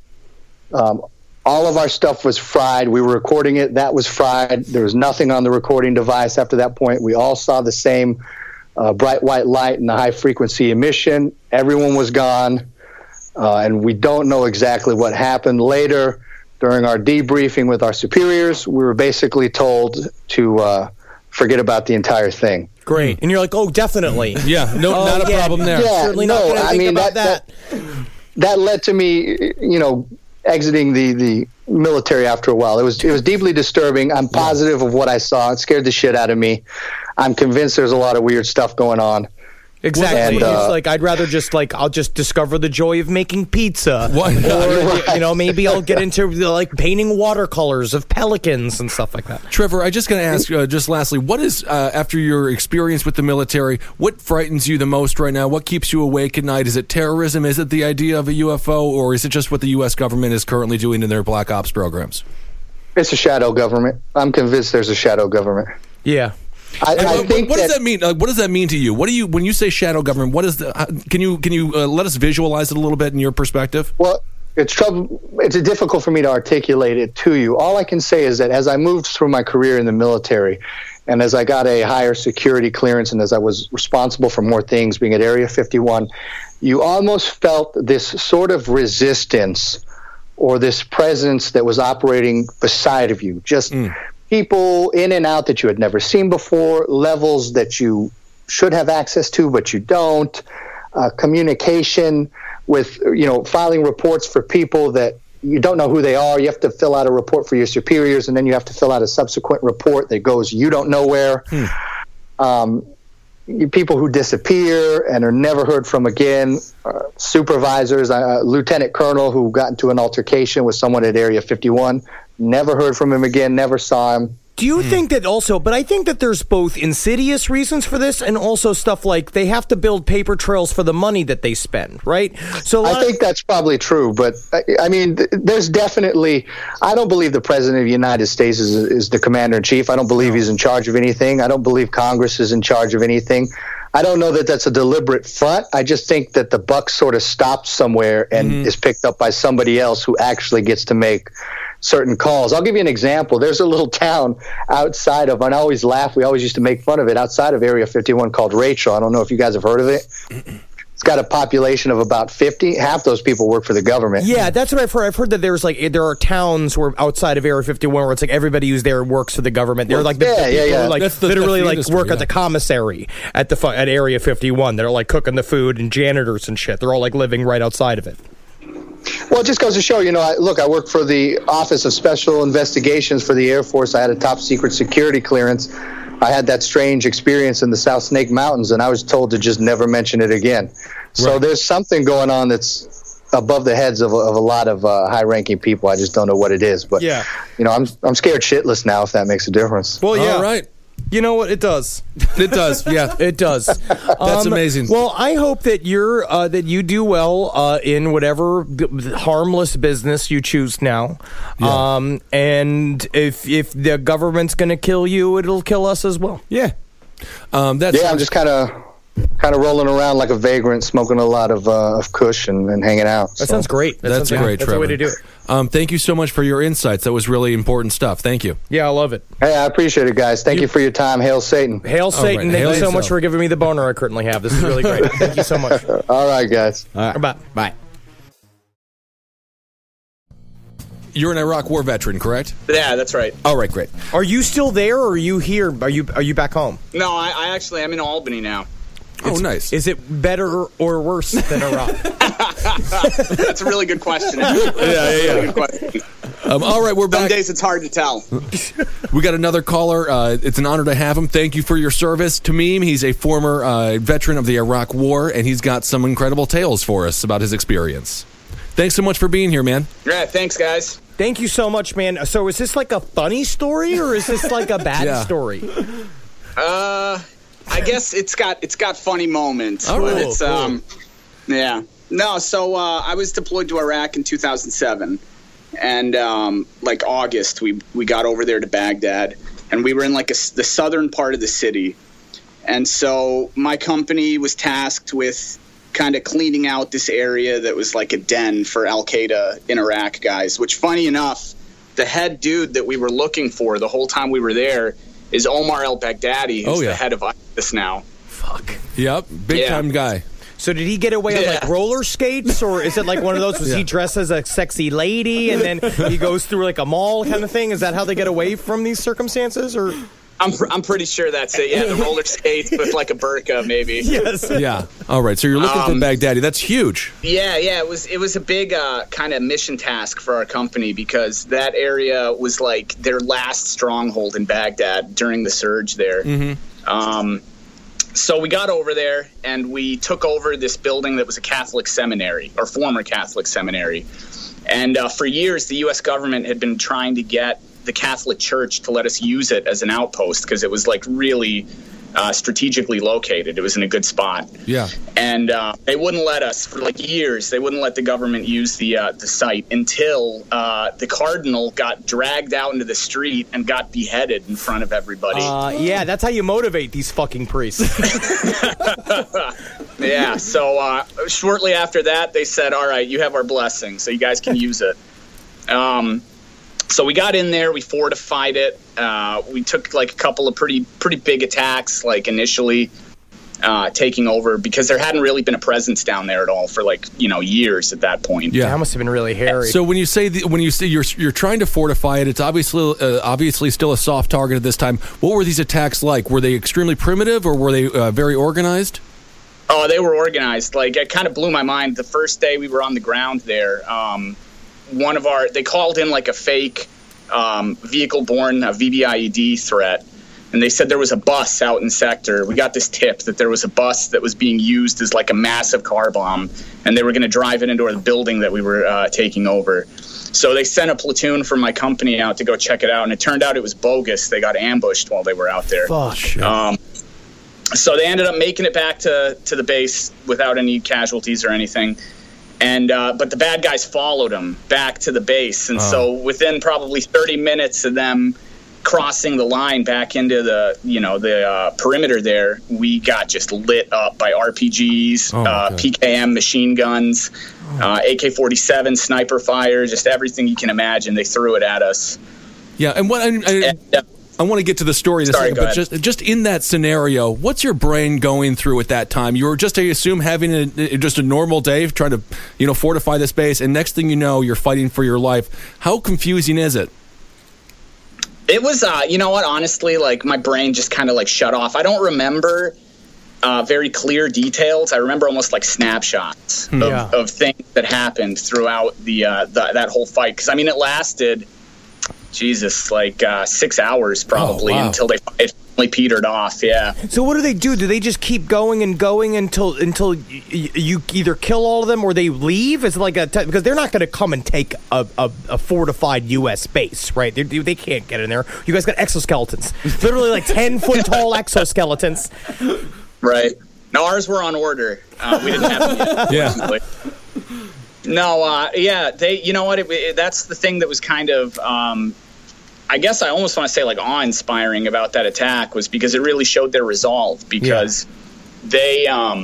All of our stuff was fried. We were recording it. That was fried. There was nothing on the recording device after that point. We all saw the same bright white light and the high-frequency emission. Everyone was gone, and we don't know exactly what happened. Later, during our debriefing with our superiors, we were basically told to forget about the entire thing. Great. And you're like, oh, definitely. Yeah, not a problem there. Yeah, certainly not going to think about that. That led to me, exiting the military after a while. It was deeply disturbing. I'm positive of what I saw. It scared the shit out of me. I'm convinced there's a lot of weird stuff going on. Exactly. And, it's like I'd rather just I'll just discover the joy of making pizza. What? Or maybe I'll get into painting watercolors of pelicans and stuff like that. Trevor, I just going to ask just lastly, what is after your experience with the military, what frightens you the most right now? What keeps you awake at night? Is it terrorism? Is it the idea of a UFO, or is it just what the U.S. government is currently doing in their black ops programs? It's a shadow government. I'm convinced there's a shadow government. Yeah. I think what does that mean? What does that mean to you? What do you when you say shadow government? What is the? Can you let us visualize it a little bit in your perspective? Well, it's difficult for me to articulate it to you. All I can say is that as I moved through my career in the military, and as I got a higher security clearance, and as I was responsible for more things, being at Area 51, you almost felt this sort of resistance or this presence that was operating beside of you. Just people in and out that you had never seen before, levels that you should have access to but you don't, communication with, filing reports for people that you don't know who they are. You have to fill out a report for your superiors, and then you have to fill out a subsequent report that goes you don't know where. People who disappear and are never heard from again, supervisors, lieutenant colonel who got into an altercation with someone at Area 51, never heard from him again, never saw him, Do you think that also, but I think that there's both insidious reasons for this and also stuff like they have to build paper trails for the money that they spend, right? So I think that's probably true, but I mean, there's definitely, I don't believe the President of the United States is the commander-in-chief. I don't believe he's in charge of anything. I don't believe Congress is in charge of anything. I don't know that that's a deliberate front. I just think that the buck sort of stops somewhere and is picked up by somebody else who actually gets to make certain calls. I'll give you an example. There's a little town outside of, and I always laugh, we always used to make fun of it, outside of Area 51 called Rachel. I don't know if you guys have heard of it. It's got a population of about 50. Half those people work for the government. Yeah, that's what I've heard. I've heard that there are towns where outside of Area 51 where it's like everybody who's there works for the government. They're like the people who like literally like industry, work at the commissary at Area 51. They're like cooking the food and janitors and shit. They're all like living right outside of it. Well, it just goes to show, I work for the Office of Special Investigations for the Air Force. I had a top secret security clearance. I had that strange experience in the South Snake Mountains, and I was told to just never mention it again. So there's something going on that's above the heads of a lot of high-ranking people. I just don't know what it is. But, I'm scared shitless now, if that makes a difference. Well, yeah. All right. You know what? It does. It does. Yeah, it does. That's amazing. Well, I hope that that you do well in whatever harmless business you choose now. Yeah. And if the government's going to kill you, it'll kill us as well. Yeah. I'm just kind of rolling around like a vagrant, smoking a lot of Kush and hanging out. That sounds great. That's great, Trevor. That's the way to do it. Thank you so much for your insights. That was really important stuff. Thank you. Yeah, I love it. Hey, I appreciate it, guys. Thank you for your time. Hail Satan. Hail Satan. Thank you so much for giving me the boner I currently have. This is really great. Thank you so much. All right, guys. All right. Bye. You're an Iraq War veteran, correct? Yeah, that's right. All right, great. Are you still there, or are you here? Are you back home? No, I actually am in Albany now. Nice. Is it better or worse than Iraq? That's a really good question. Yeah. Really good question. All right, we're back. Some days it's hard to tell. We got another caller. It's an honor to have him. Thank you for your service. Tamim, he's a former veteran of the Iraq War, and he's got some incredible tales for us about his experience. Thanks so much for being here, man. Yeah, thanks, guys. Thank you so much, man. So is this like a funny story, or is this like a bad story? I guess it's got funny moments, but it's cool. Yeah. No, so I was deployed to Iraq in 2007, and like August we got over there to Baghdad, and we were in like the southern part of the city, and so my company was tasked with kind of cleaning out this area that was like a den for Al-Qaeda in Iraq guys, which funny enough, the head dude that we were looking for the whole time we were there is Omar al-Baghdadi, who's the head of ISIS now. Fuck. Yep, big time guy. So did he get away on like roller skates, or is it like one of those? Was he dressed as a sexy lady and then he goes through like a mall kind of thing? Is that how they get away from these circumstances? Or I'm pretty sure that's it. Yeah, the roller skates with like a burqa, maybe. Yes. Yeah. All right. So you're looking for Baghdadi. That's huge. Yeah. It was a big kind of mission task for our company because that area was like their last stronghold in Baghdad during the surge there. Mm-hmm. So we got over there and we took over this building that was a Catholic seminary, or former Catholic seminary. And for years, the U.S. government had been trying to get the Catholic Church to let us use it as an outpost because it was like really strategically located. It was in a good spot. Yeah. And they wouldn't let us for like years. They wouldn't let the government use the site until the cardinal got dragged out into the street and got beheaded in front of everybody. Yeah, that's how you motivate these fucking priests. Yeah. So shortly after that, they said, "All right, you have our blessing, so you guys can use it." So we got in there, we fortified it. We took like a couple of pretty big attacks, like initially taking over because there hadn't really been a presence down there at all for like years at that point. Yeah, that must have been really hairy. So when you say you're trying to fortify it, it's obviously still a soft target at this time. What were these attacks like? Were they extremely primitive or were they very organized? Oh, they were organized. Like it kind of blew my mind. The first day we were on the ground there. They called in like a fake vehicle-borne VBIED threat, and they said there was a bus out in sector. We got this tip that there was a bus that was being used as like a massive car bomb, and they were going to drive it into the building that we were taking over. So they sent a platoon from my company out to go check it out, and it turned out it was bogus. They got ambushed while they were out there. So they ended up making it back to the base without any casualties or anything. And but the bad guys followed them back to the base. And so within probably 30 minutes of them crossing the line back into the perimeter there, we got just lit up by RPGs, PKM machine guns, AK-47 sniper fire, just everything you can imagine. They threw it at us. Yeah, and what I want to get to the story in a second, but just in that scenario, what's your brain going through at that time? You were just, I assume, having just a normal day, trying to fortify this base, and next thing you know, you're fighting for your life. How confusing is it? It was, you know what, honestly, like, my brain just kind of, like, shut off. I don't remember very clear details. I remember almost, like, snapshots of things that happened throughout that whole fight. Because, I mean, it lasted, like 6 hours probably until it finally petered off, yeah. So what do they do? Do they just keep going and going until you either kill all of them or they leave? Is it like because they're not going to come and take a fortified U.S. base, right? They can't get in there. You guys got exoskeletons, literally like 10-foot tall exoskeletons. Right. No, ours were on order. We didn't have them yet. No, they. You know what? That's the thing that was kind of. I guess I almost want to say like awe-inspiring about that attack was because it really showed their resolve because they,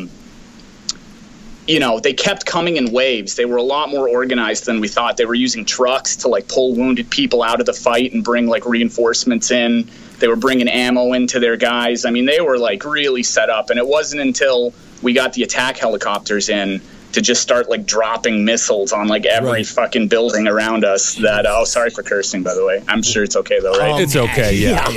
they kept coming in waves. They were a lot more organized than we thought. They were using trucks to like pull wounded people out of the fight and bring like reinforcements in. They were bringing ammo into their guys. I mean, they were like really set up. And it wasn't until we got the attack helicopters in to just start like dropping missiles on like every fucking building around us that sorry for cursing, by the way. I'm sure it's okay though, right? It's okay,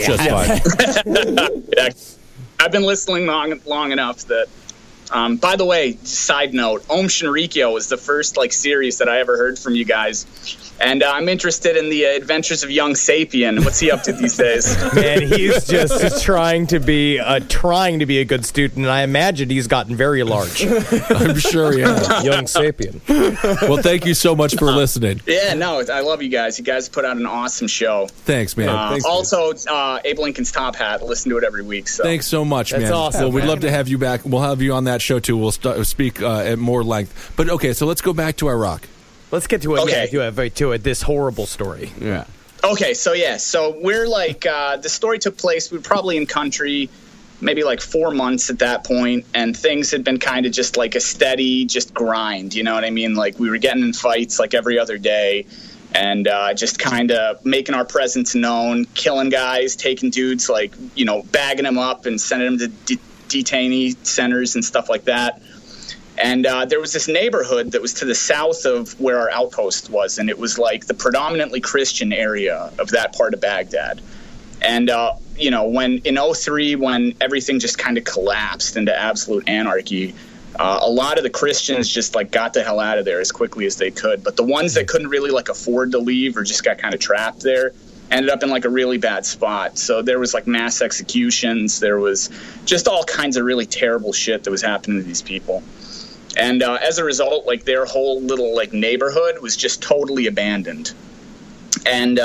just fine. I've been listening long enough that by the way, side note, Om Shinrikyo was the first like series that I ever heard from you guys. And I'm interested in the adventures of young Sapien. What's he up to these days? And he's just trying to be a good student. And I imagine he's gotten very large. I'm sure, young Sapien. Well, thank you so much for listening. Yeah, no, I love you guys. You guys put out an awesome show. Thanks, man. Also, Abe Lincoln's Top Hat. Listen to it every week. So. Thanks so much, man. That's awesome. Well, we'd love to have you back. We'll have you on that show too. We'll speak at more length. But okay, so let's go back to Iraq. Let's get to it. Okay. To it. This horrible story. Yeah. Okay. So we're like the story took place. We were probably in country, maybe like 4 months at that point, and things had been kind of just like a steady, just grind. You know what I mean? Like we were getting in fights like every other day, and just kind of making our presence known, killing guys, taking dudes, like bagging them up and sending them to detainee centers and stuff like that. And there was this neighborhood that was to the south of where our outpost was, and it was like the predominantly Christian area of that part of Baghdad. And, when in 2003, when everything just kind of collapsed into absolute anarchy, a lot of the Christians just like got the hell out of there as quickly as they could. But the ones that couldn't really like afford to leave or just got kind of trapped there ended up in like a really bad spot. So there was like mass executions. There was just all kinds of really terrible shit that was happening to these people. And as a result, like their whole little like neighborhood was just totally abandoned. And,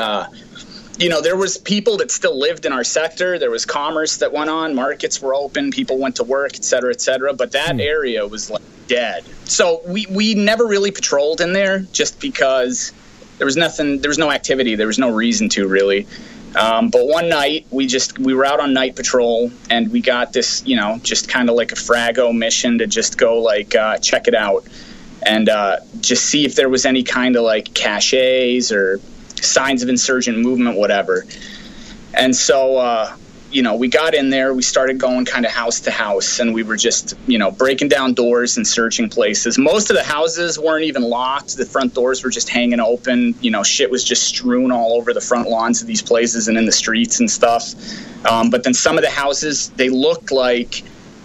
there was people that still lived in our sector. There was commerce that went on. Markets were open. People went to work, et cetera, et cetera. But that area was like dead. So we never really patrolled in there just because there was no activity. There was no reason to really. But one night we were out on night patrol and we got this, just kind of like a Frago mission to just go like check it out and just see if there was any kind of like caches or signs of insurgent movement, whatever. And so, we got in there, we started going kind of house to house, and we were just, breaking down doors and searching places. Most of the houses weren't even locked. The front doors were just hanging open. Shit was just strewn all over the front lawns of these places and in the streets and stuff. But then some of the houses, they looked like,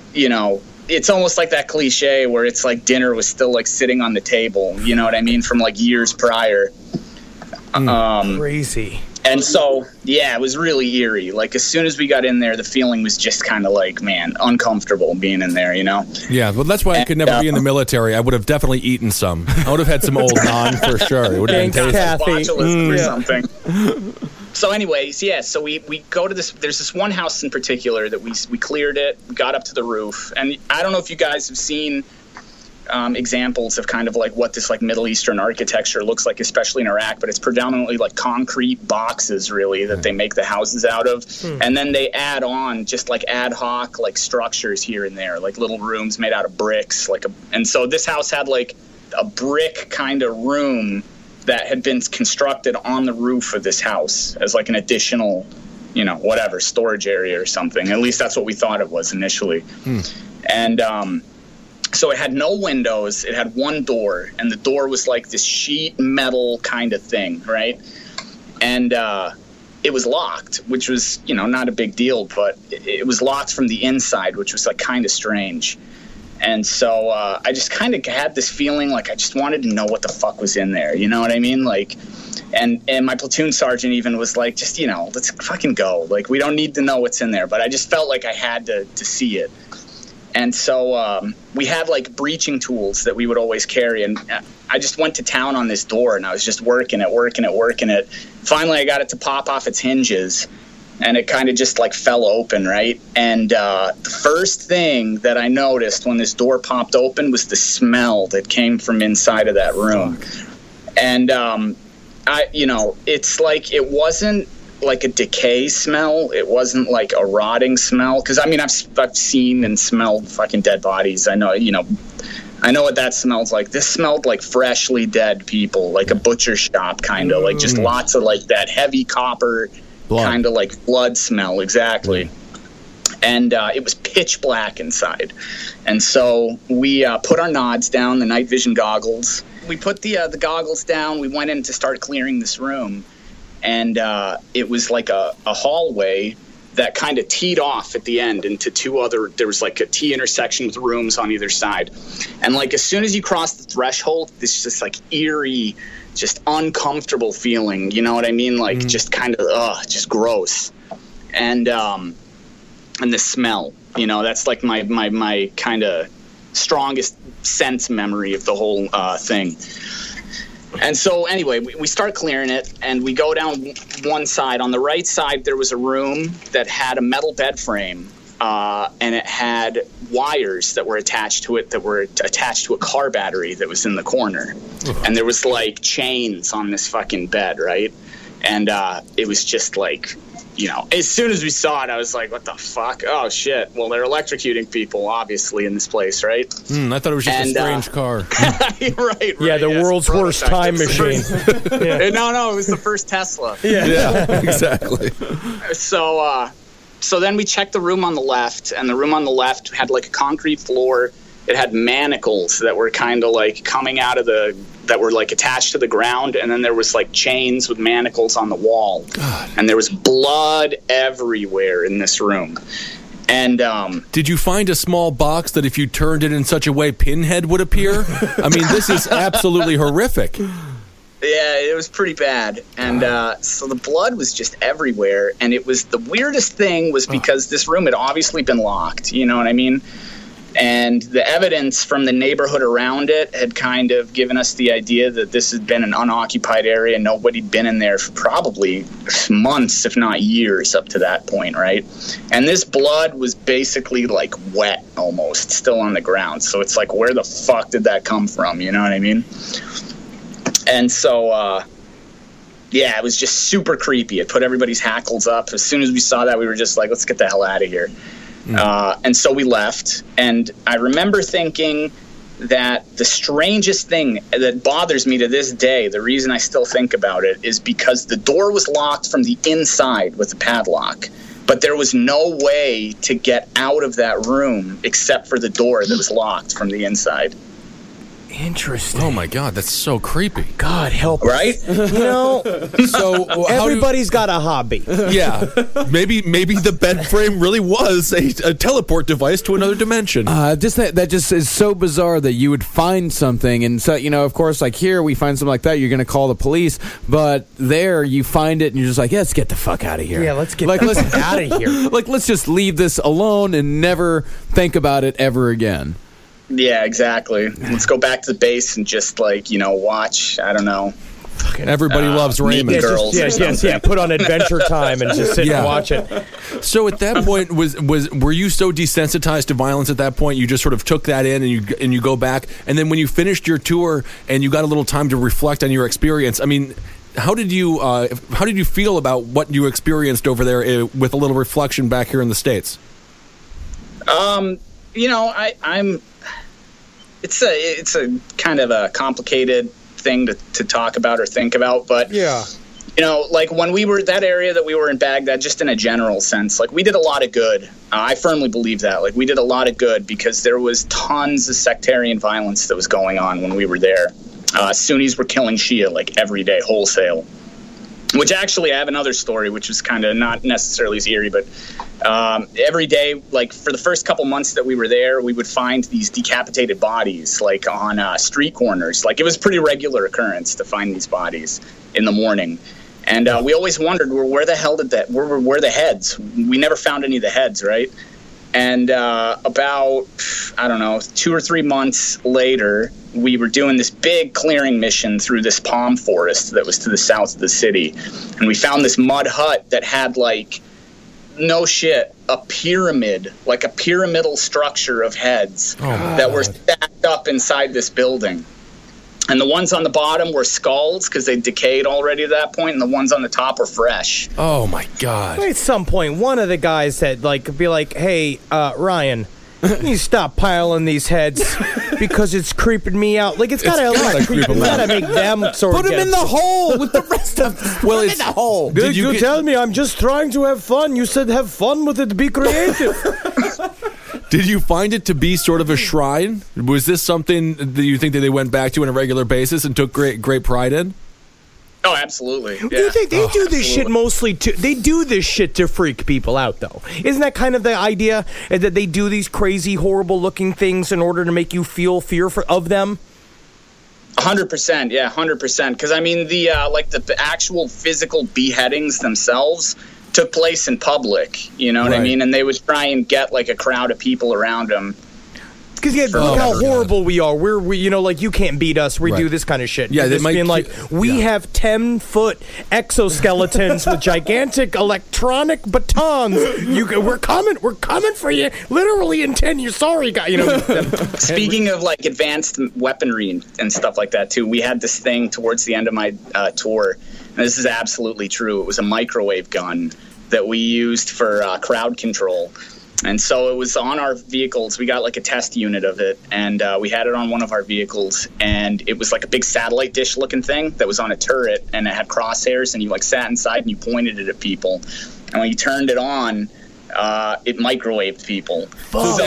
it's almost like that cliche where it's like dinner was still like sitting on the table, you know what I mean, from like years prior. Crazy. And so, yeah, it was really eerie. Like, as soon as we got in there, the feeling was just kind of like, man, uncomfortable being in there, you know? Yeah, well, that's why I could never be in the military. I would have definitely eaten some. I would have had some old naan for sure. It would have been tasty. Or something. So anyways, yeah, so we go to this, there's this one house in particular that we cleared it, got up to the roof. And I don't know if you guys have seen examples of kind of like what this like Middle Eastern architecture looks like, especially in Iraq, but it's predominantly like concrete boxes really that they make the houses out of. And then they add on just like ad hoc like structures here and there, like little rooms made out of bricks. And so this house had like a brick kind of room that had been constructed on the roof of this house as like an additional, you know, whatever, storage area or something. At least that's what we thought it was initially. And so it had no windows. It had one door, and the door was like this sheet metal kind of thing, right? And it was locked, which was, you know, not a big deal, but it was locked from the inside, which was like kind of strange. And so I just kind of had this feeling like I just wanted to know what the fuck was in there. You know what I mean? Like, and my platoon sergeant even was like, just, you know, let's fucking go. Like, we don't need to know what's in there. But I just felt like I had to see it. And so we had like breaching tools that we would always carry. And I just went to town on this door, and I was just working it. Finally, I got it to pop off its hinges. And it kind of just like fell open, right? And the first thing that I noticed when this door popped open was the smell that came from inside of that room. And it's like, it wasn't like a decay smell. It wasn't like a rotting smell. Because I mean, I've seen and smelled fucking dead bodies. I know what that smells like. This smelled like freshly dead people, like a butcher shop kind of, like just lots of like that heavy copper kind of like blood smell. Exactly. And it was pitch black inside. And so we put our nods down, the night vision goggles. We put the goggles down. We went in to start clearing this room. And it was like a hallway that kind of teed off at the end into there was like a T intersection with rooms on either side. And like as soon as you cross the threshold, this just like eerie, just uncomfortable feeling, you know what I mean? Like just kind of, just gross. And the smell, you know, that's like my kind of strongest sense memory of the whole thing. And so anyway, we start clearing it, and we go down one side. On the right side, there was a room that had a metal bed frame, and it had wires that were attached to it that were attached to a car battery that was in the corner. And there was like chains on this fucking bed, right? And it was just like, you know, as soon as we saw it, I was like, what the fuck? Oh, shit. Well, they're electrocuting people, obviously, in this place, right? I thought it was just a strange car. right. Yeah, the world's worst time machine. No, it was the first Tesla. Yeah, exactly. So then we checked the room on the left, and the room on the left had like a concrete floor. It had manacles that were kind of like coming out of that were like attached to the ground, and then there was like chains with manacles on the wall. God. And there was blood everywhere in this room. And did you find a small box that if you turned it in such a way Pinhead would appear? I mean, this is absolutely horrific. Yeah, it was pretty bad. And so the blood was just everywhere. And it was the weirdest thing was because this room had obviously been locked, you know what I mean? And the evidence from the neighborhood around it had kind of given us the idea that this had been an unoccupied area. Nobody'd been in there for probably months, if not years, up to that point, right? And this blood was basically like wet almost, still on the ground. So it's like, where the fuck did that come from? You know what I mean? And so, yeah, it was just super creepy. It put everybody's hackles up. As soon as we saw that, we were just like, let's get the hell out of here. And so we left, and I remember thinking that the strangest thing that bothers me to this day, the reason I still think about it, is because the door was locked from the inside with a padlock, but there was no way to get out of that room except for the door that was locked from the inside. Interesting. Oh my God, that's so creepy. God help us. Right? So everybody's got a hobby. Yeah, maybe the bed frame really was a teleport device to another dimension. Just that just is so bizarre that you would find something, and so of course, like here we find something like that, you're going to call the police, but there you find it and you're just like, let's get the fuck out of here. Yeah, let's get the fuck out of here. Like, let's just leave this alone and never think about it ever again. Yeah, exactly. Let's go back to the base and just watch. I don't know. Everybody loves Raymond. Yeah. Put on Adventure Time and just sit and watch it. So at that point, were you so desensitized to violence at that point? You just sort of took that in and you go back, and then when you finished your tour and you got a little time to reflect on your experience, I mean, how did you feel about what you experienced over there with a little reflection back here in the States? It's a kind of a complicated thing to talk about or think about, but like when we were that area that we were in Baghdad, just in a general sense, like we did a lot of good. I firmly believe that. Like we did a lot of good because there was tons of sectarian violence that was going on when we were there. Sunnis were killing Shia like every day, wholesale. Which actually, I have another story, which was kind of not necessarily as eerie, but every day, like for the first couple months that we were there, we would find these decapitated bodies, like on street corners. Like it was a pretty regular occurrence to find these bodies in the morning. And we always wondered, where the hell where were the heads? We never found any of the heads, right? And about, I don't know, 2 or 3 months later, we were doing this big clearing mission through this palm forest that was to the south of the city. And we found this mud hut that had, like, no shit, a pyramid, like a pyramidal structure of heads that were stacked up inside this building. And the ones on the bottom were skulls because they decayed already at that point, and the ones on the top were fresh. Oh, my God. At some point, one of the guys said, be like, hey, Ryan, you stop piling these heads because it's creeping me out. Like, it's gotta make them sort of put them in the hole with the rest of them. Well, in the hole. Did you tell me I'm just trying to have fun? You said have fun with it, be creative. Did you find it to be sort of a shrine? Was this something that you think that they went back to on a regular basis and took great pride in? Oh, absolutely. Yeah. Do you think they do this shit mostly they do this shit to freak people out, though? Isn't that kind of the idea, that they do these crazy, horrible-looking things in order to make you feel fear of them? 100%, yeah, 100%. Because, I mean, the actual physical beheadings themselves took place in public, you know what I mean? And they would try and get, like, a crowd of people around them. Because look how horrible we are. We you can't beat us. We do this kind of shit. Yeah, they being like, we have 10-foot exoskeletons with gigantic electronic batons. We're coming for you. Literally in 10 years. Sorry, guy. Speaking of like advanced weaponry and stuff like that too, we had this thing towards the end of my tour. And this is absolutely true. It was a microwave gun that we used for crowd control. And so it was on our vehicles. We got like a test unit of it, and we had it on one of our vehicles. And it was like a big satellite dish looking thing that was on a turret, and it had crosshairs, and you like sat inside and you pointed it at people. And when you turned it on, it microwaved people. So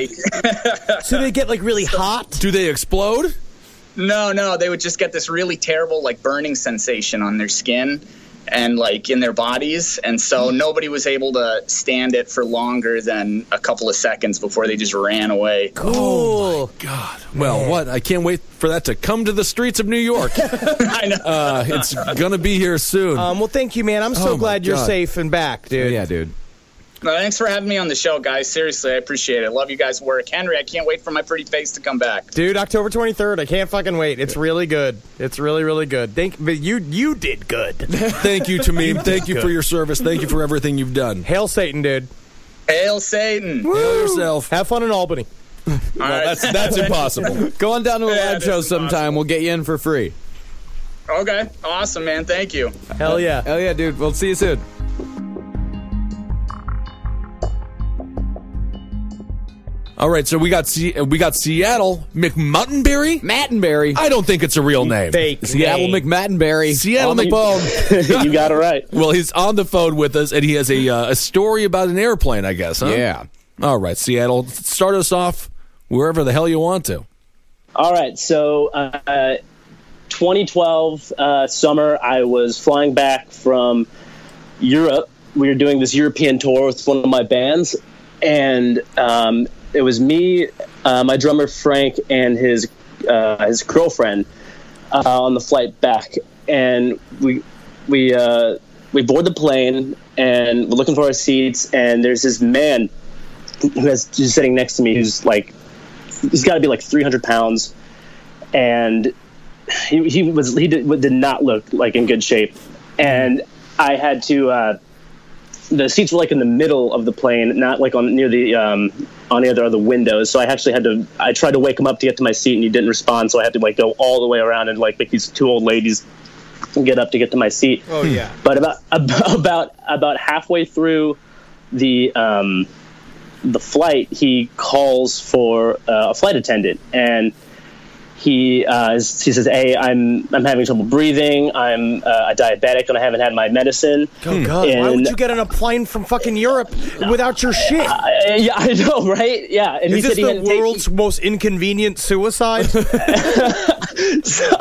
they get like really hot? Do they explode? No, they would just get this really terrible like burning sensation on their skin and like in their bodies, and so nobody was able to stand it for longer than a couple of seconds before they just ran away. Cool. Oh my God. Well, what? I can't wait for that to come to the streets of New York. I know. It's gonna be here soon. Well, thank you, man. I'm so glad you're safe and back, dude. Yeah, dude. No, thanks for having me on the show, guys. Seriously, I appreciate it. Love you guys' work. Henry, I can't wait for my pretty face to come back. Dude, October 23rd. I can't fucking wait. It's really good. It's really, really good. But you did good. Thank you, Tamim. Thank you for your service. Thank you for everything you've done. Hail Satan, dude. Hail Satan. Woo! Hail yourself. Have fun in Albany. Well, that's impossible. Go on down to a live show sometime. We'll get you in for free. Okay. Awesome, man. Thank you. Hell yeah. Hell yeah, dude. We'll see you soon. All right, so we got Seattle McMuttonberry? Mattenberry. I don't think it's a real name. Fake Seattle name. McMattenberry. Seattle on the phone. You got it right. Well, he's on the phone with us, and he has a story about an airplane, I guess, huh? Yeah. All right, Seattle, start us off wherever the hell you want to. All right, so 2012 summer, I was flying back from Europe. We were doing this European tour with one of my bands, and it was me, my drummer Frank, and his girlfriend on the flight back. And we board the plane, and we're looking for our seats, and there's this man who's sitting next to me who's he's got to be like 300 pounds, and he did not look like in good shape. And I had to the seats were like in the middle of the plane, not like on near the on the other windows. So I actually had to. I tried to wake him up to get to my seat, and he didn't respond. So I had to go all the way around and make these two old ladies get up to get to my seat. Oh yeah. But about halfway through the flight, he calls for a flight attendant, and he says, "Hey, I'm having trouble breathing. I'm a diabetic, and I haven't had my medicine." Oh God! Why would you get on a plane from fucking Europe without your shit? Yeah, I know, right? Yeah, and is this the world's most inconvenient suicide? So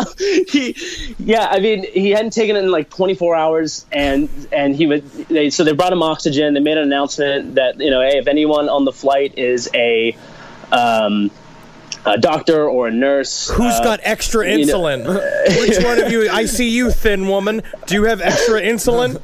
he hadn't taken it in 24 hours, and so they brought him oxygen. They made an announcement that hey, if anyone on the flight is a doctor or a nurse. Who's got extra insulin? Which one of you? I see you, thin woman. Do you have extra insulin?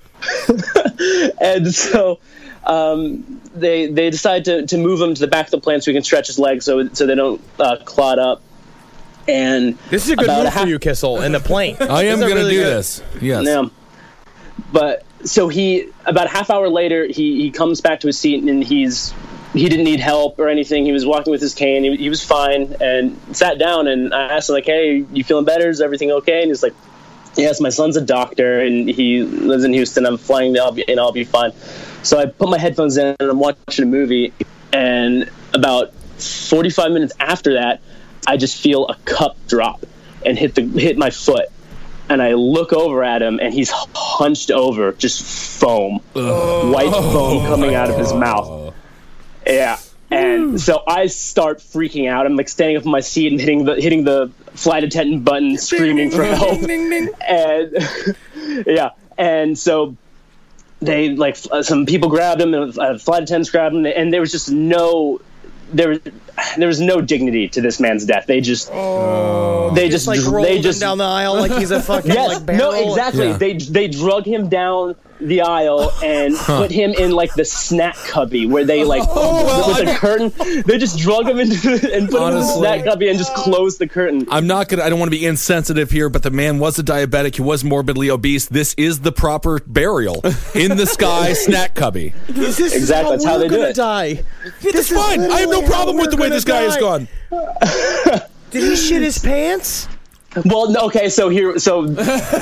And so they decide to move him to the back of the plane so he can stretch his legs so they don't clot up. And this is a good move for you, Kissel, in the plane. I am going to do this. Yes. Yeah. But so about a half hour later, he comes back to his seat, and he didn't need help or anything. He was walking with his cane. He was fine, and sat down, and I asked him, hey, you feeling better? Is everything okay? And he's like, yes, my son's a doctor, and he lives in Houston. I'm flying there, I'll be fine. So I put my headphones in, and I'm watching a movie, and about 45 minutes after that, I just feel a cup drop and hit my foot. And I look over at him, and he's hunched over, just foam, white foam coming out of his mouth. Yeah, and so I start freaking out. I'm standing up in my seat and hitting the flight attendant button, screaming for help. And yeah, and so they some people grabbed him, and flight attendants grabbed him, and there was just there was no dignity to this man's death. They just rolled him down the aisle like he's a fucking No, barrel. exactly. Yeah. They drug him down the aisle and put him in the snack cubby where they with the curtain. They just drug him and put him in the snack cubby and just closed the curtain. I don't want to be insensitive here, but the man was a diabetic. He was morbidly obese. This is the proper burial in the sky snack cubby. Exactly. That's how they do it. Die. It's fine. I have no problem with the way this guy has gone. Did he shit his pants? Well, okay, so we're gonna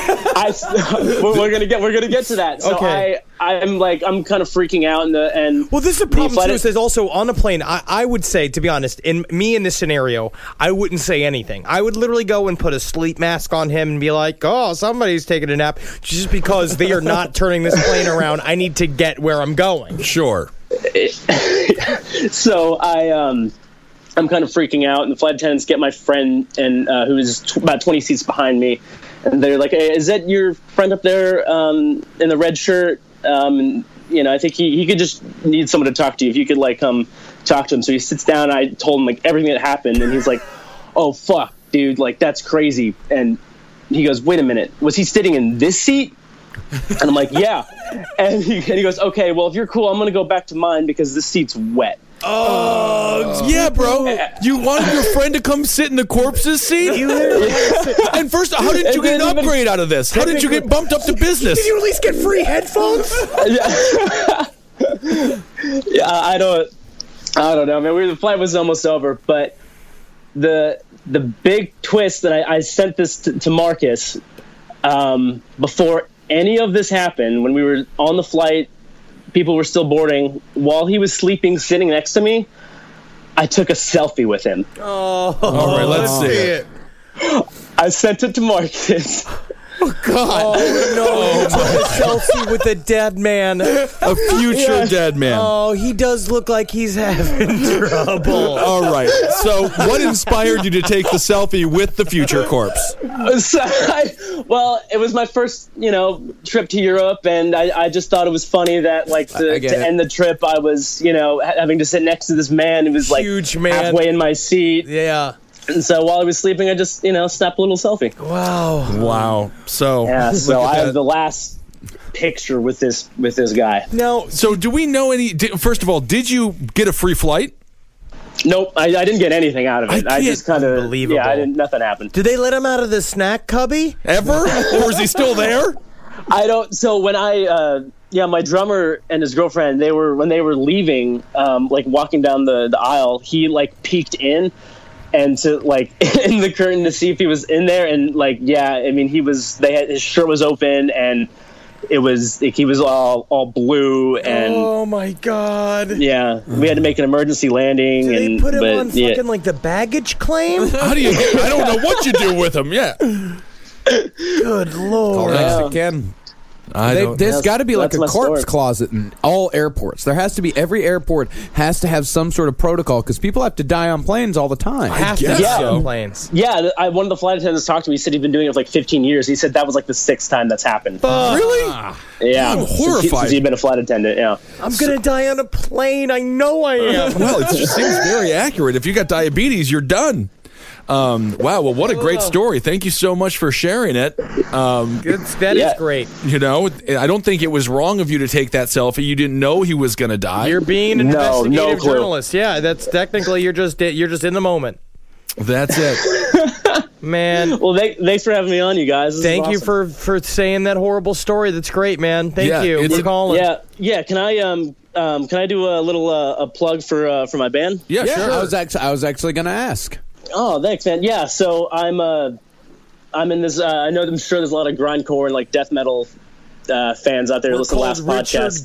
get to that. So okay. I'm kind of freaking out, and well, this is a problem too. Is also on a plane. I would say, to be honest, in this scenario, I wouldn't say anything. I would literally go and put a sleep mask on him and be like, "Oh, somebody's taking a nap," just because they are not turning this plane around. I need to get where I'm going. Sure. So I'm kind of freaking out, and the flight attendants get my friend, and who is about 20 seats behind me, and they're like, "Hey, is that your friend up there in the red shirt? I think he could just need someone to talk to you. If you could come talk to him." So he sits down, and I told him everything that happened, and he's like, "Oh fuck, dude, that's crazy." And he goes, "Wait a minute, was he sitting in this seat?" And I'm like, "Yeah." And he goes, "Okay, well, if you're cool, I'm gonna go back to mine because this seat's wet." Oh, yeah, bro. You wanted your friend to come sit in the corpse's seat? And first, how didn't you get an upgrade out of this? How did you get bumped up to business? Did you at least get free headphones? Yeah, I don't know. The flight was almost over, but the big twist that I sent this to Marcus before any of this happened, when we were on the flight. People were still boarding. While he was sleeping, sitting next to me, I took a selfie with him. Oh, all right, let's see it. I sent it to Marcus, Oh, God. Oh, no. He took a selfie with a dead man. A future dead man. Oh, he does look like he's having trouble. All right. So, what inspired you to take the selfie with the future corpse? Well, it was my first, trip to Europe, and I just thought it was funny that, like, to end the trip, I was, having to sit next to this man who was, like, huge man, halfway in my seat. Yeah. And so while I was sleeping, I just, snapped a little selfie. Wow. So, so I have the last picture with this guy. No. So do we know first of all, did you get a free flight? Nope, I didn't get anything out of it. I just kind of, nothing happened. Did they let him out of the snack cubby? Ever? Or is he still there? I don't, so when my drummer and his girlfriend, when they were leaving, like walking down the aisle, he like peeked in and to like in the curtain to see if he was in there. And like, his shirt was open and it was like, he was all blue and oh my God. Yeah. We had to make an emergency landing. Did they put him on fucking like the baggage claim? How do I don't know what you do with him. Yeah. Good Lord. Again. There's got to be like a corpse closet in all airports. There has to be. Every airport has to have some sort of protocol because people have to die on planes all the time. On planes. Yeah, one of the flight attendants talked to me. He said he'd been doing it for like 15 years. He said that was like the 6th time that's happened. Really? Yeah. I'm horrified. Since he'd been a flight attendant, yeah. I'm going to die on a plane. I know I am. Well, it just seems very accurate. If you got diabetes, you're done. Wow, well, what a great story. Thank you so much for sharing it. That is great. I don't think it was wrong of you to take that selfie. You didn't know he was going to die. You're being an investigative journalist. Yeah, that's technically you're just in the moment. That's it. Man. Well, thanks for having me on, you guys. Thank you for saying that horrible story. That's great, man. Thank you for calling. Yeah. Can I do a little a plug for my band? Yeah, sure. I was actually going to ask. Oh, thanks, man. Yeah, so I'm in this. I'm sure there's a lot of grindcore and like death metal fans out there who listen to the last podcast.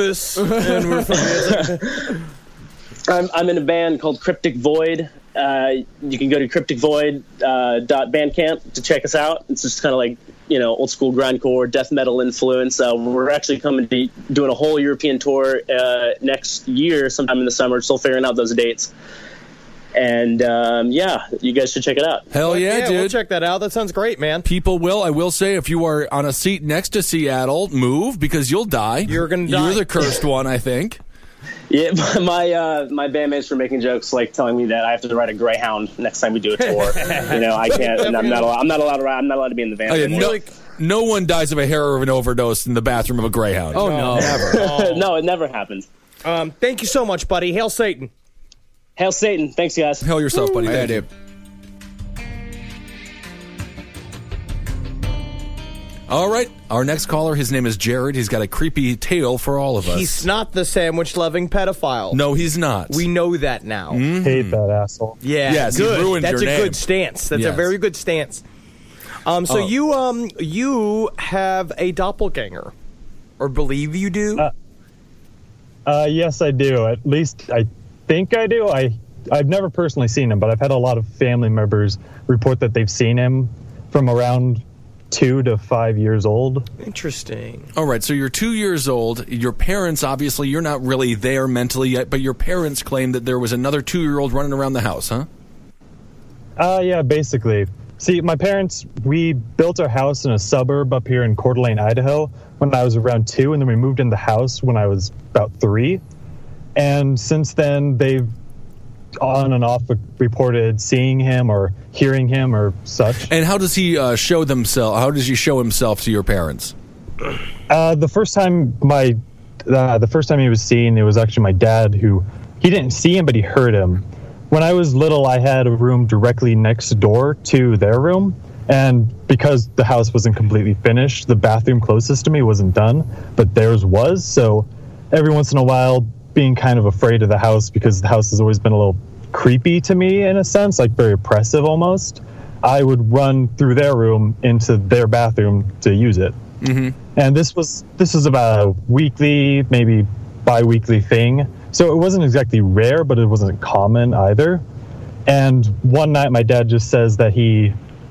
Richard Geifus, and I'm in a band called Cryptic Void. You can go to crypticvoid.bandcamp to check us out. It's just kind of like old school grindcore, death metal influence. We're actually coming to doing a whole European tour next year, sometime in the summer. Still figuring out those dates. And, you guys should check it out. Hell yeah, dude. We'll check that out. That sounds great, man. People will. I will say, if you are on a seat next to Seattle, move, because you'll die. You're going to die. You're the cursed one, I think. Yeah, my bandmates were making jokes, like telling me that I have to ride a Greyhound next time we do a tour. I can't. I'm not allowed to ride. I'm not allowed to be in the van. No one dies of a heroin overdose in the bathroom of a Greyhound. Oh, no. Never. No, it never happens. Thank you so much, buddy. Hail Satan. Hail Satan. Thanks, guys. Hail yourself, buddy. Thank you. All right. Our next caller, his name is Jared. He's got a creepy tale for all of us. He's not the sandwich-loving pedophile. No, he's not. We know that now. Mm-hmm. Hate that asshole. Yeah, yes, good. He ruined That's your a name. good stance. That's a very good stance. So you have a doppelganger, or believe you do? Yes, I do. At least I think I do. I've never personally seen him, but I've had a lot of family members report that they've seen him from around 2 to 5 years old. Interesting. All right, so you're 2 years old. Your parents, obviously, you're not really there mentally yet, but your parents claim that there was another 2-year-old running around the house, huh? Yeah, basically. See, my parents, we built our house in a suburb up here in Coeur d'Alene, Idaho, when I was around 2, and then we moved in the house when I was about 3. And since then, they've on and off reported seeing him or hearing him or such. And how does he show himself? How does he show himself to your parents? The first time he was seen, it was actually my dad who, he didn't see him, but he heard him. When I was little, I had a room directly next door to their room. And because the house wasn't completely finished, the bathroom closest to me wasn't done, but theirs was. So every once in a while, being kind of afraid of the house because the house has always been a little creepy to me in a sense, like very oppressive almost, I would run through their room into their bathroom to use it. Mm-hmm. And this was about a weekly, maybe bi-weekly thing. So it wasn't exactly rare, but it wasn't common either. And one night my dad just says that he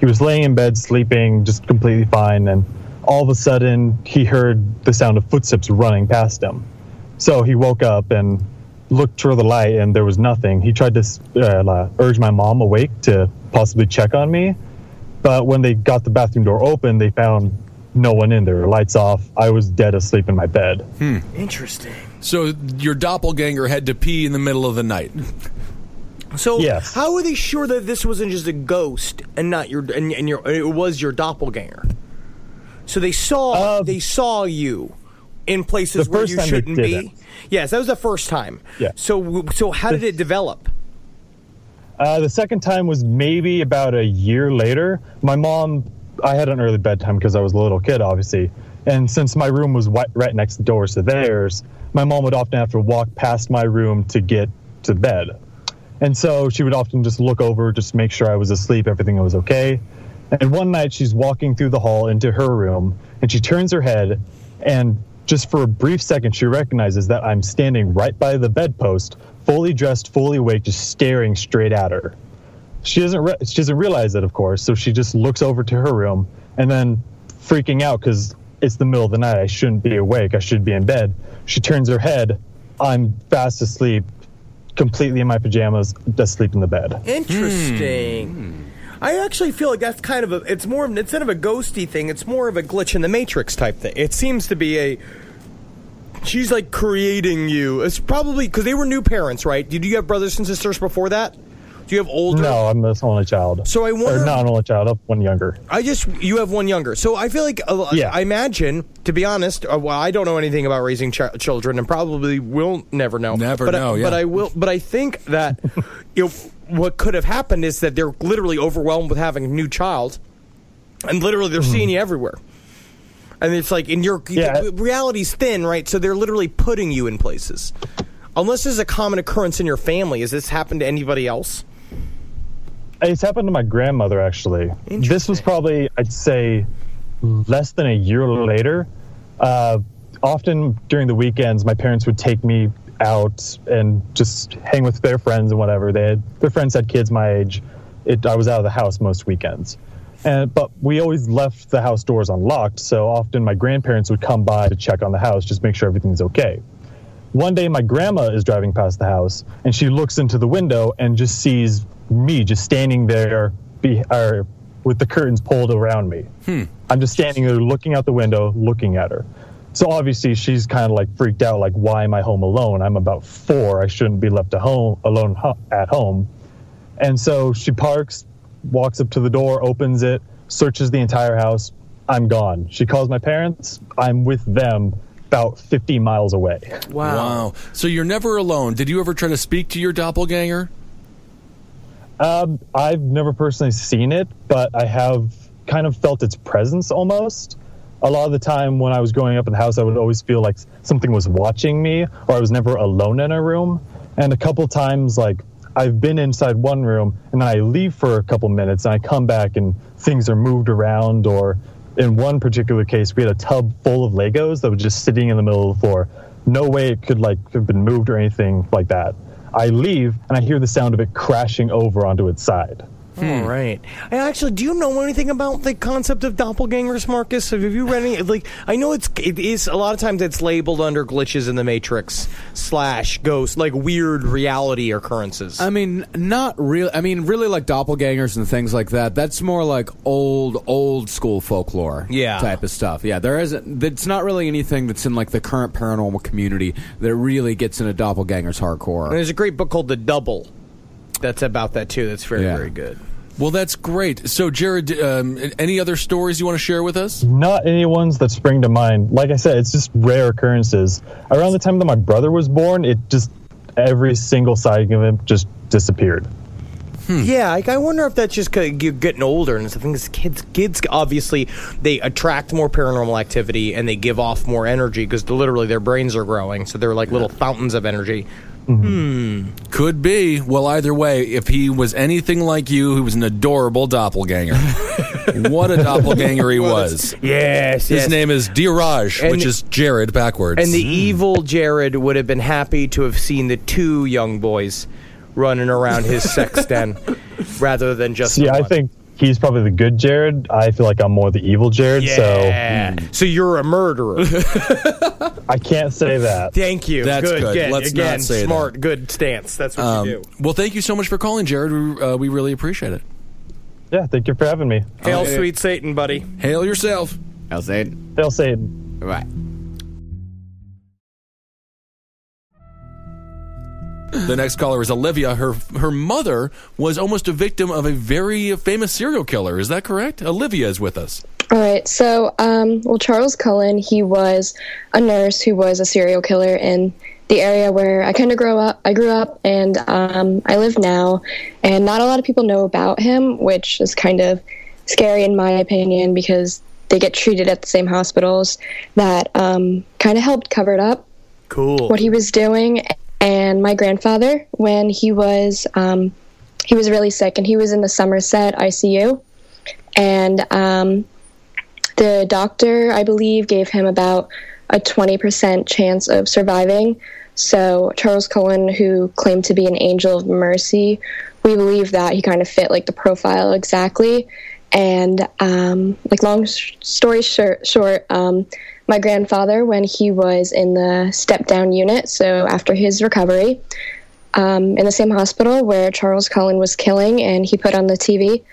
he was laying in bed sleeping just completely fine, and all of a sudden he heard the sound of footsteps running past him. So he woke up and looked through the light, and there was nothing. He tried to urge my mom awake to possibly check on me, but when they got the bathroom door open, they found no one in there. Lights off. I was dead asleep in my bed. Interesting. So your doppelganger had to pee in the middle of the night. So Yes. how are they sure that this wasn't just a ghost and not it was your doppelganger? So they saw you in places The where first you time they shouldn't be. didn't. Yes, that was the first time. Yeah. So how did it develop? The second time was maybe about a year later. My mom, I had an early bedtime because I was a little kid, obviously. And since my room was right next door to theirs, my mom would often have to walk past my room to get to bed. And so she would often just look over, just make sure I was asleep, everything was okay. And one night she's walking through the hall into her room, and she turns her head, and just for a brief second, she recognizes that I'm standing right by the bedpost, fully dressed, fully awake, just staring straight at her. She doesn't realize it, of course, so she just looks over to her room, and then freaking out because it's the middle of the night, I shouldn't be awake, I should be in bed. She turns her head, I'm fast asleep, completely in my pajamas, asleep in the bed. Interesting. I actually feel like that's kind of instead of a ghosty thing, it's more of a glitch in the Matrix type thing. It seems to be she's like creating you. It's probably because they were new parents, right? Did you have brothers and sisters before that? Do you have older? No, I'm the only child. So I wonder. Or not an only child, I'm one younger. You have one younger. So I feel like, I imagine, to be honest, I don't know anything about raising children, and probably will never know. But I think that what could have happened is that they're literally overwhelmed with having a new child, and literally they're seeing you everywhere. And it's like reality's thin, right? So they're literally putting you in places. Unless there's a common occurrence in your family, has this happened to anybody else? It's happened to my grandmother, actually. This was probably, I'd say, less than a year later. Often during the weekends, my parents would take me out and just hang with their friends and whatever. Their friends had kids my age. I was out of the house most weekends. But we always left the house doors unlocked, so often my grandparents would come by to check on the house, just make sure everything's okay. One day, my grandma is driving past the house, and she looks into the window and just sees me just standing there with the curtains pulled around me. I'm just standing there looking out the window, looking at her. So obviously, she's kind of like freaked out, like, why am I home alone? I'm about 4. I shouldn't be left alone at home. And so she parks, walks up to the door, opens it, searches the entire house. I'm gone. She calls my parents. I'm with them about 50 miles away. Wow. So you're never alone. Did you ever try to speak to your doppelganger? I've never personally seen it, but I have kind of felt its presence almost. A lot of the time when I was growing up in the house, I would always feel like something was watching me, or I was never alone in a room. And a couple times, like, I've been inside one room, and then I leave for a couple minutes, and I come back, and things are moved around, or in one particular case, we had a tub full of Legos that was just sitting in the middle of the floor. No way it could have been moved or anything like that. I leave, and I hear the sound of it crashing over onto its side. All right. And actually, do you know anything about the concept of doppelgangers, Marcus? Have you read any? Like, I know it is a lot of times it's labeled under glitches in the Matrix / ghosts, like weird reality occurrences. I mean, not real. I mean, really, like doppelgangers and things like that. That's more like old school folklore, type of stuff. Yeah, there isn't. It's not really anything that's in like the current paranormal community that really gets into doppelgangers hardcore. And there's a great book called The Double that's about that too. That's very, very good. Well, that's great. So, Jared, any other stories you want to share with us? Not any ones that spring to mind. Like I said, it's just rare occurrences. Around the time that my brother was born, every single sighting of him just disappeared. Yeah, I wonder if that's just because you're getting older, and I think kids obviously they attract more paranormal activity and they give off more energy because literally their brains are growing, so they're like little fountains of energy. Could be. Well, either way, if he was anything like you, he was an adorable doppelganger. What a doppelganger he was. Yes. His name is Diraj, which is Jared backwards. And the evil Jared would have been happy to have seen the 2 young boys running around his sex den rather than just I think he's probably the good Jared. I feel like I'm more the evil Jared. So you're a murderer. I can't say that. Thank you. That's good. Let's again, not say smart, that. good stance. That's what you do. Well, thank you so much for calling, Jared. We really appreciate it. Yeah, thank you for having me. Hail, sweet Satan, buddy. Hail yourself. Hail Satan. Hail Satan. Right. The next caller is Olivia. Her mother was almost a victim of a very famous serial killer. Is that correct? Olivia is with us. All right. So, Charles Cullen, he was a nurse who was a serial killer in the area where I kind of grew up, and I live now. And not a lot of people know about him, which is kind of scary in my opinion because they get treated at the same hospitals that kind of helped cover it up. Cool. What he was doing. And my grandfather, when he was really sick, and he was in the Somerset ICU, and the doctor, I believe, gave him about a 20% chance of surviving. So Charles Cullen, who claimed to be an angel of mercy, we believe that he kind of fit like the profile exactly. And long story short, my grandfather, when he was in the step-down unit, so after his recovery, in the same hospital where Charles Cullen was killing, and he put on the TV,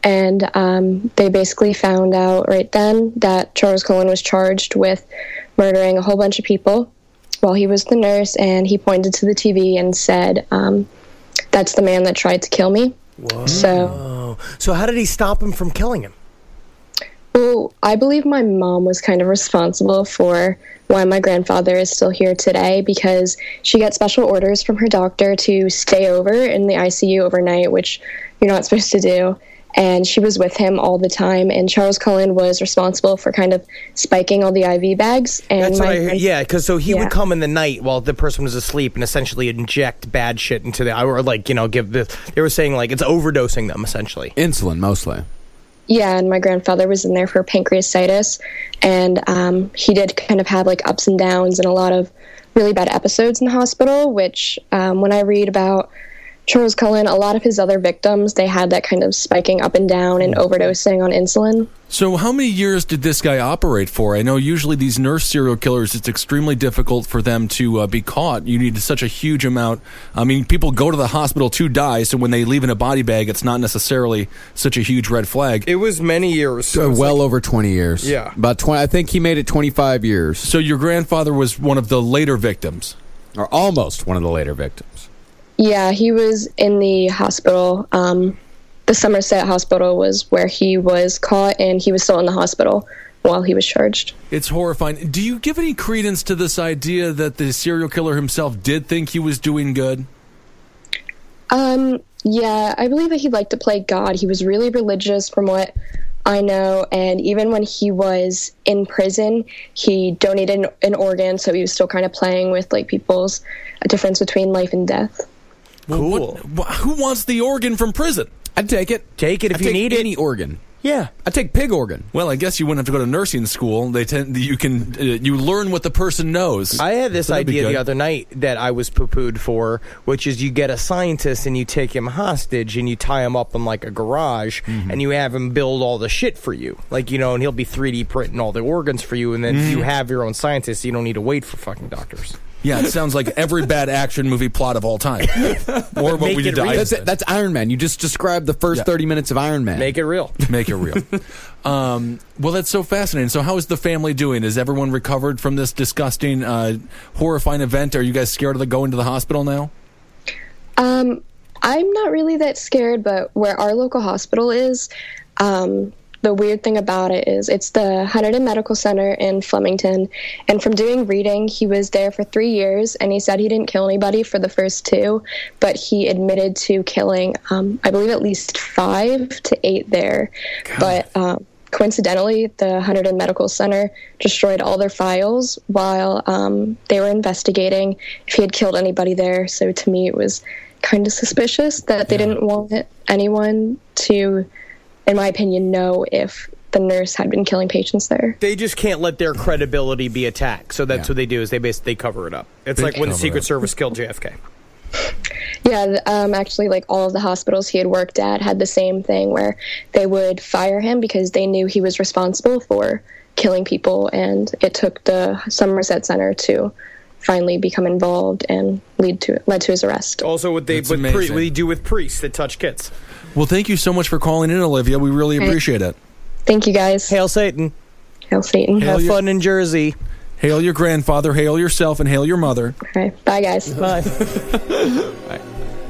and they basically found out right then that Charles Cullen was charged with murdering a whole bunch of people while he was the nurse, and he pointed to the TV and said, that's the man that tried to kill me. Whoa. So how did he stop him from killing him? Well, I believe my mom was kind of responsible for why my grandfather is still here today, because she got special orders from her doctor to stay over in the ICU overnight, which you're not supposed to do. And she was with him all the time. And Charles Cullen was responsible for kind of spiking all the IV bags. And that's what I heard. Yeah, because he would come in the night while the person was asleep and essentially inject bad shit into the, or give the. They were saying it's overdosing them essentially. Insulin mostly. Yeah, and my grandfather was in there for pancreatitis, and he did kind of have ups and downs and a lot of really bad episodes in the hospital, which when I read about Charles Cullen, a lot of his other victims, they had that kind of spiking up and down and overdosing on insulin. So how many years did this guy operate for? I know usually these nurse serial killers, it's extremely difficult for them to be caught. You need such a huge amount. I mean, people go to the hospital to die, so when they leave in a body bag, it's not necessarily such a huge red flag. It was many years. So well over 20 years. Yeah. About 20. I think he made it 25 years. So your grandfather was one of the later victims? Or almost one of the later victims. Yeah, he was in the hospital. The Somerset Hospital was where he was caught, and he was still in the hospital while he was charged. It's horrifying. Do you give any credence to this idea that the serial killer himself did think he was doing good? Yeah, I believe that he liked to play God. He was really religious from what I know, and even when he was in prison, he donated an organ, so he was still kind of playing with people's difference between life and death. Cool. Who wants the organ from prison? I'd take it. Take it if you need any organ. Yeah, I'd take pig organ. Well, I guess you wouldn't have to go to nursing school. You learn what the person knows. I had this idea the other night that I was poo-pooed for, which is you get a scientist and you take him hostage and you tie him up in a garage and you have him build all the shit for you. And he'll be 3D printing all the organs for you, and then you have your own scientist, so you don't need to wait for fucking doctors. Yeah, it sounds like every bad action movie plot of all time. Or what we did to Einstein. That's Iron Man. You just described the first 30 minutes of Iron Man. Make it real. Make it real. Well, that's so fascinating. So how is the family doing? Is everyone recovered from this disgusting, horrifying event? Are you guys scared of going to the hospital now? I'm not really that scared, but where our local hospital is, the weird thing about it is it's the Hunterdon Medical Center in Flemington, and from doing reading, he was there for 3 years, and he said he didn't kill anybody for the first 2, but he admitted to killing, I believe, at least 5 to 8 there. God. But coincidentally, the Hunterdon Medical Center destroyed all their files while they were investigating if he had killed anybody there, so to me it was kind of suspicious that they didn't want anyone to, in my opinion, know if the nurse had been killing patients there. They just can't let their credibility be attacked. So that's what they do, is they basically cover it up. It's like when the Secret Service killed JFK. Yeah, actually, like all of the hospitals he had worked at had the same thing where they would fire him because they knew he was responsible for killing people, and it took the Somerset Center to finally become involved and led to his arrest. Also, what they do with priests that touch kids. Well, thank you so much for calling in, Olivia. We really appreciate it. Thank you, guys. Hail Satan. Hail Satan. Have fun in Jersey. Hail your grandfather, hail yourself, and hail your mother. Okay. Bye, guys. Bye. Bye.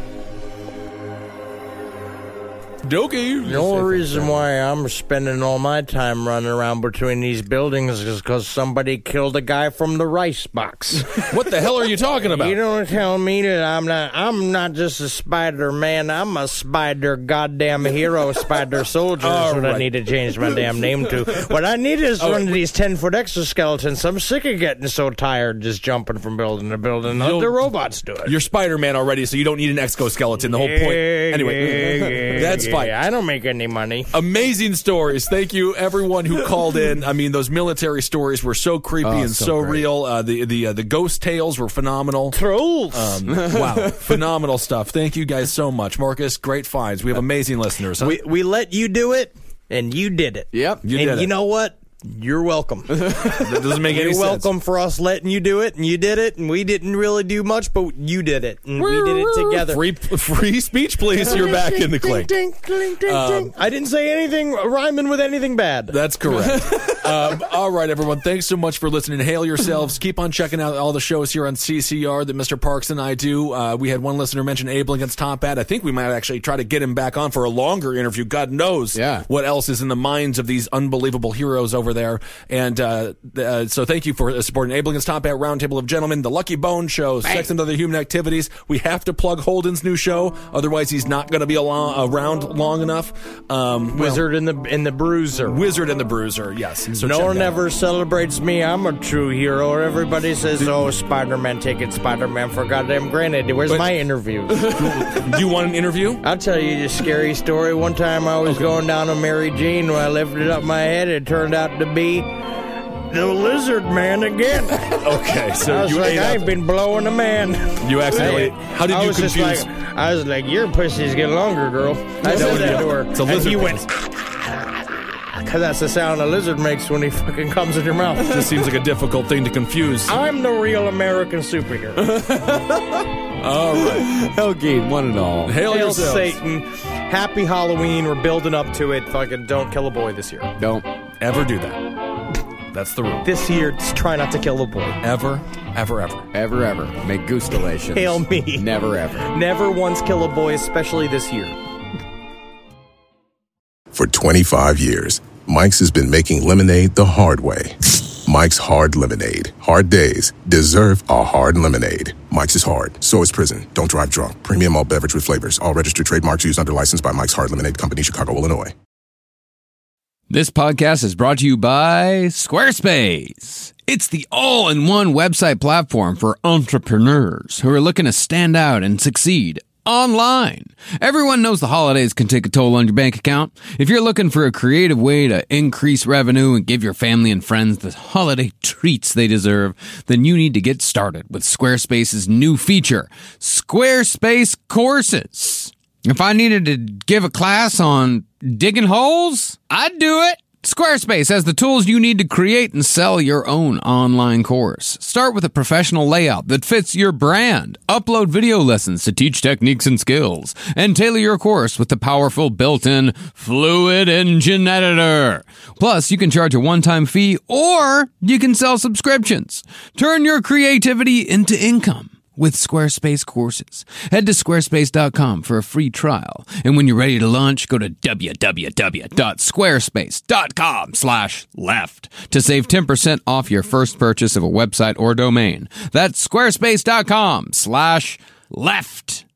Dokey. The only reason why I'm spending all my time running around between these buildings is because somebody killed a guy from the rice box. What the hell are you talking about? You don't tell me that I'm not just a spider man. I'm a spider goddamn hero, spider soldier. That's what I need to change my damn name to. What I need is one of these 10-foot exoskeletons. I'm sick of getting so tired just jumping from building to building. Let the robots do it. You're Spider-Man already, so you don't need an exoskeleton. The whole point. Anyway, that's fine. I don't make any money. Amazing stories. Thank you, everyone who called in. I mean, those military stories were so creepy and so real. The ghost tales were phenomenal. Trolls. Wow, phenomenal stuff. Thank you guys so much, Marcus. Great finds. We have amazing listeners. Huh? We let you do it, and you did it. Yep, you did it. You know what? You're welcome. That doesn't make any sense. You're welcome for us letting you do it, and you did it, and we didn't really do much, but you did it, and we did it together. Free speech, please. You're back in the clink. I didn't say anything rhyming with anything bad. That's correct. All right, everyone. Thanks so much for listening. Hail yourselves. Keep on checking out all the shows here on CCR that Mr. Parks and I do. We had one listener mention Abel against Top Hat. I think we might actually try to get him back on for a longer interview. God knows what else is in the minds of these unbelievable heroes over there. And so thank you for supporting Abel Against Top Hat, Roundtable of Gentlemen, The Lucky Bone Show, Sex and Other Human Activities. We have to plug Holden's new show, otherwise he's not going to be around long enough. Wizard and the Bruiser. Wizard and the Bruiser, yes. So no one ever celebrates me. I'm a true hero. Everybody says, "Oh, Spider-Man, take it, Spider-Man, for goddamn granted." Where's my interviews? Do you want an interview? I'll tell you a scary story. One time I was going down to Mary Jean. When I lifted up my head, it turned out to be the Lizard Man again. Okay, so I was like, I've been blowing a man. You accidentally. How did you confuse? I was like, your pussy's getting longer, girl. I said that to her. It's a lizard. And he went, because that's the sound a lizard makes when he fucking comes in your mouth. This seems like a difficult thing to confuse. I'm the real American superhero. All right. Helgate, one and all. Hail Satan. Happy Halloween. We're building up to it. Fucking don't kill a boy this year. Don't ever do that. That's the rule. This year, just try not to kill a boy. Ever, ever, ever. Ever, ever. Make goostellations. Hail me. Never, ever. Never once kill a boy, especially this year. For 25 years, Mike's has been making lemonade the hard way. Mike's Hard Lemonade. Hard days deserve a hard lemonade. Mike's is hard, so is prison. Don't drive drunk. Premium all beverage with flavors. All registered trademarks used under license by Mike's Hard Lemonade Company, Chicago, Illinois. This podcast is brought to you by Squarespace. It's the all-in-one website platform for entrepreneurs who are looking to stand out and succeed online. Everyone knows the holidays can take a toll on your bank account. If you're looking for a creative way to increase revenue and give your family and friends the holiday treats they deserve, then you need to get started with Squarespace's new feature, Squarespace Courses. If I needed to give a class on digging holes, I'd do it. Squarespace has the tools you need to create and sell your own online course. Start with a professional layout that fits your brand. Upload video lessons to teach techniques and skills. And tailor your course with the powerful built-in Fluid Engine Editor. Plus, you can charge a one-time fee or you can sell subscriptions. Turn your creativity into income with Squarespace Courses. Head to squarespace.com for a free trial. And when you're ready to launch, go to www.squarespace.com/left to save 10% off your first purchase of a website or domain. That's squarespace.com/left.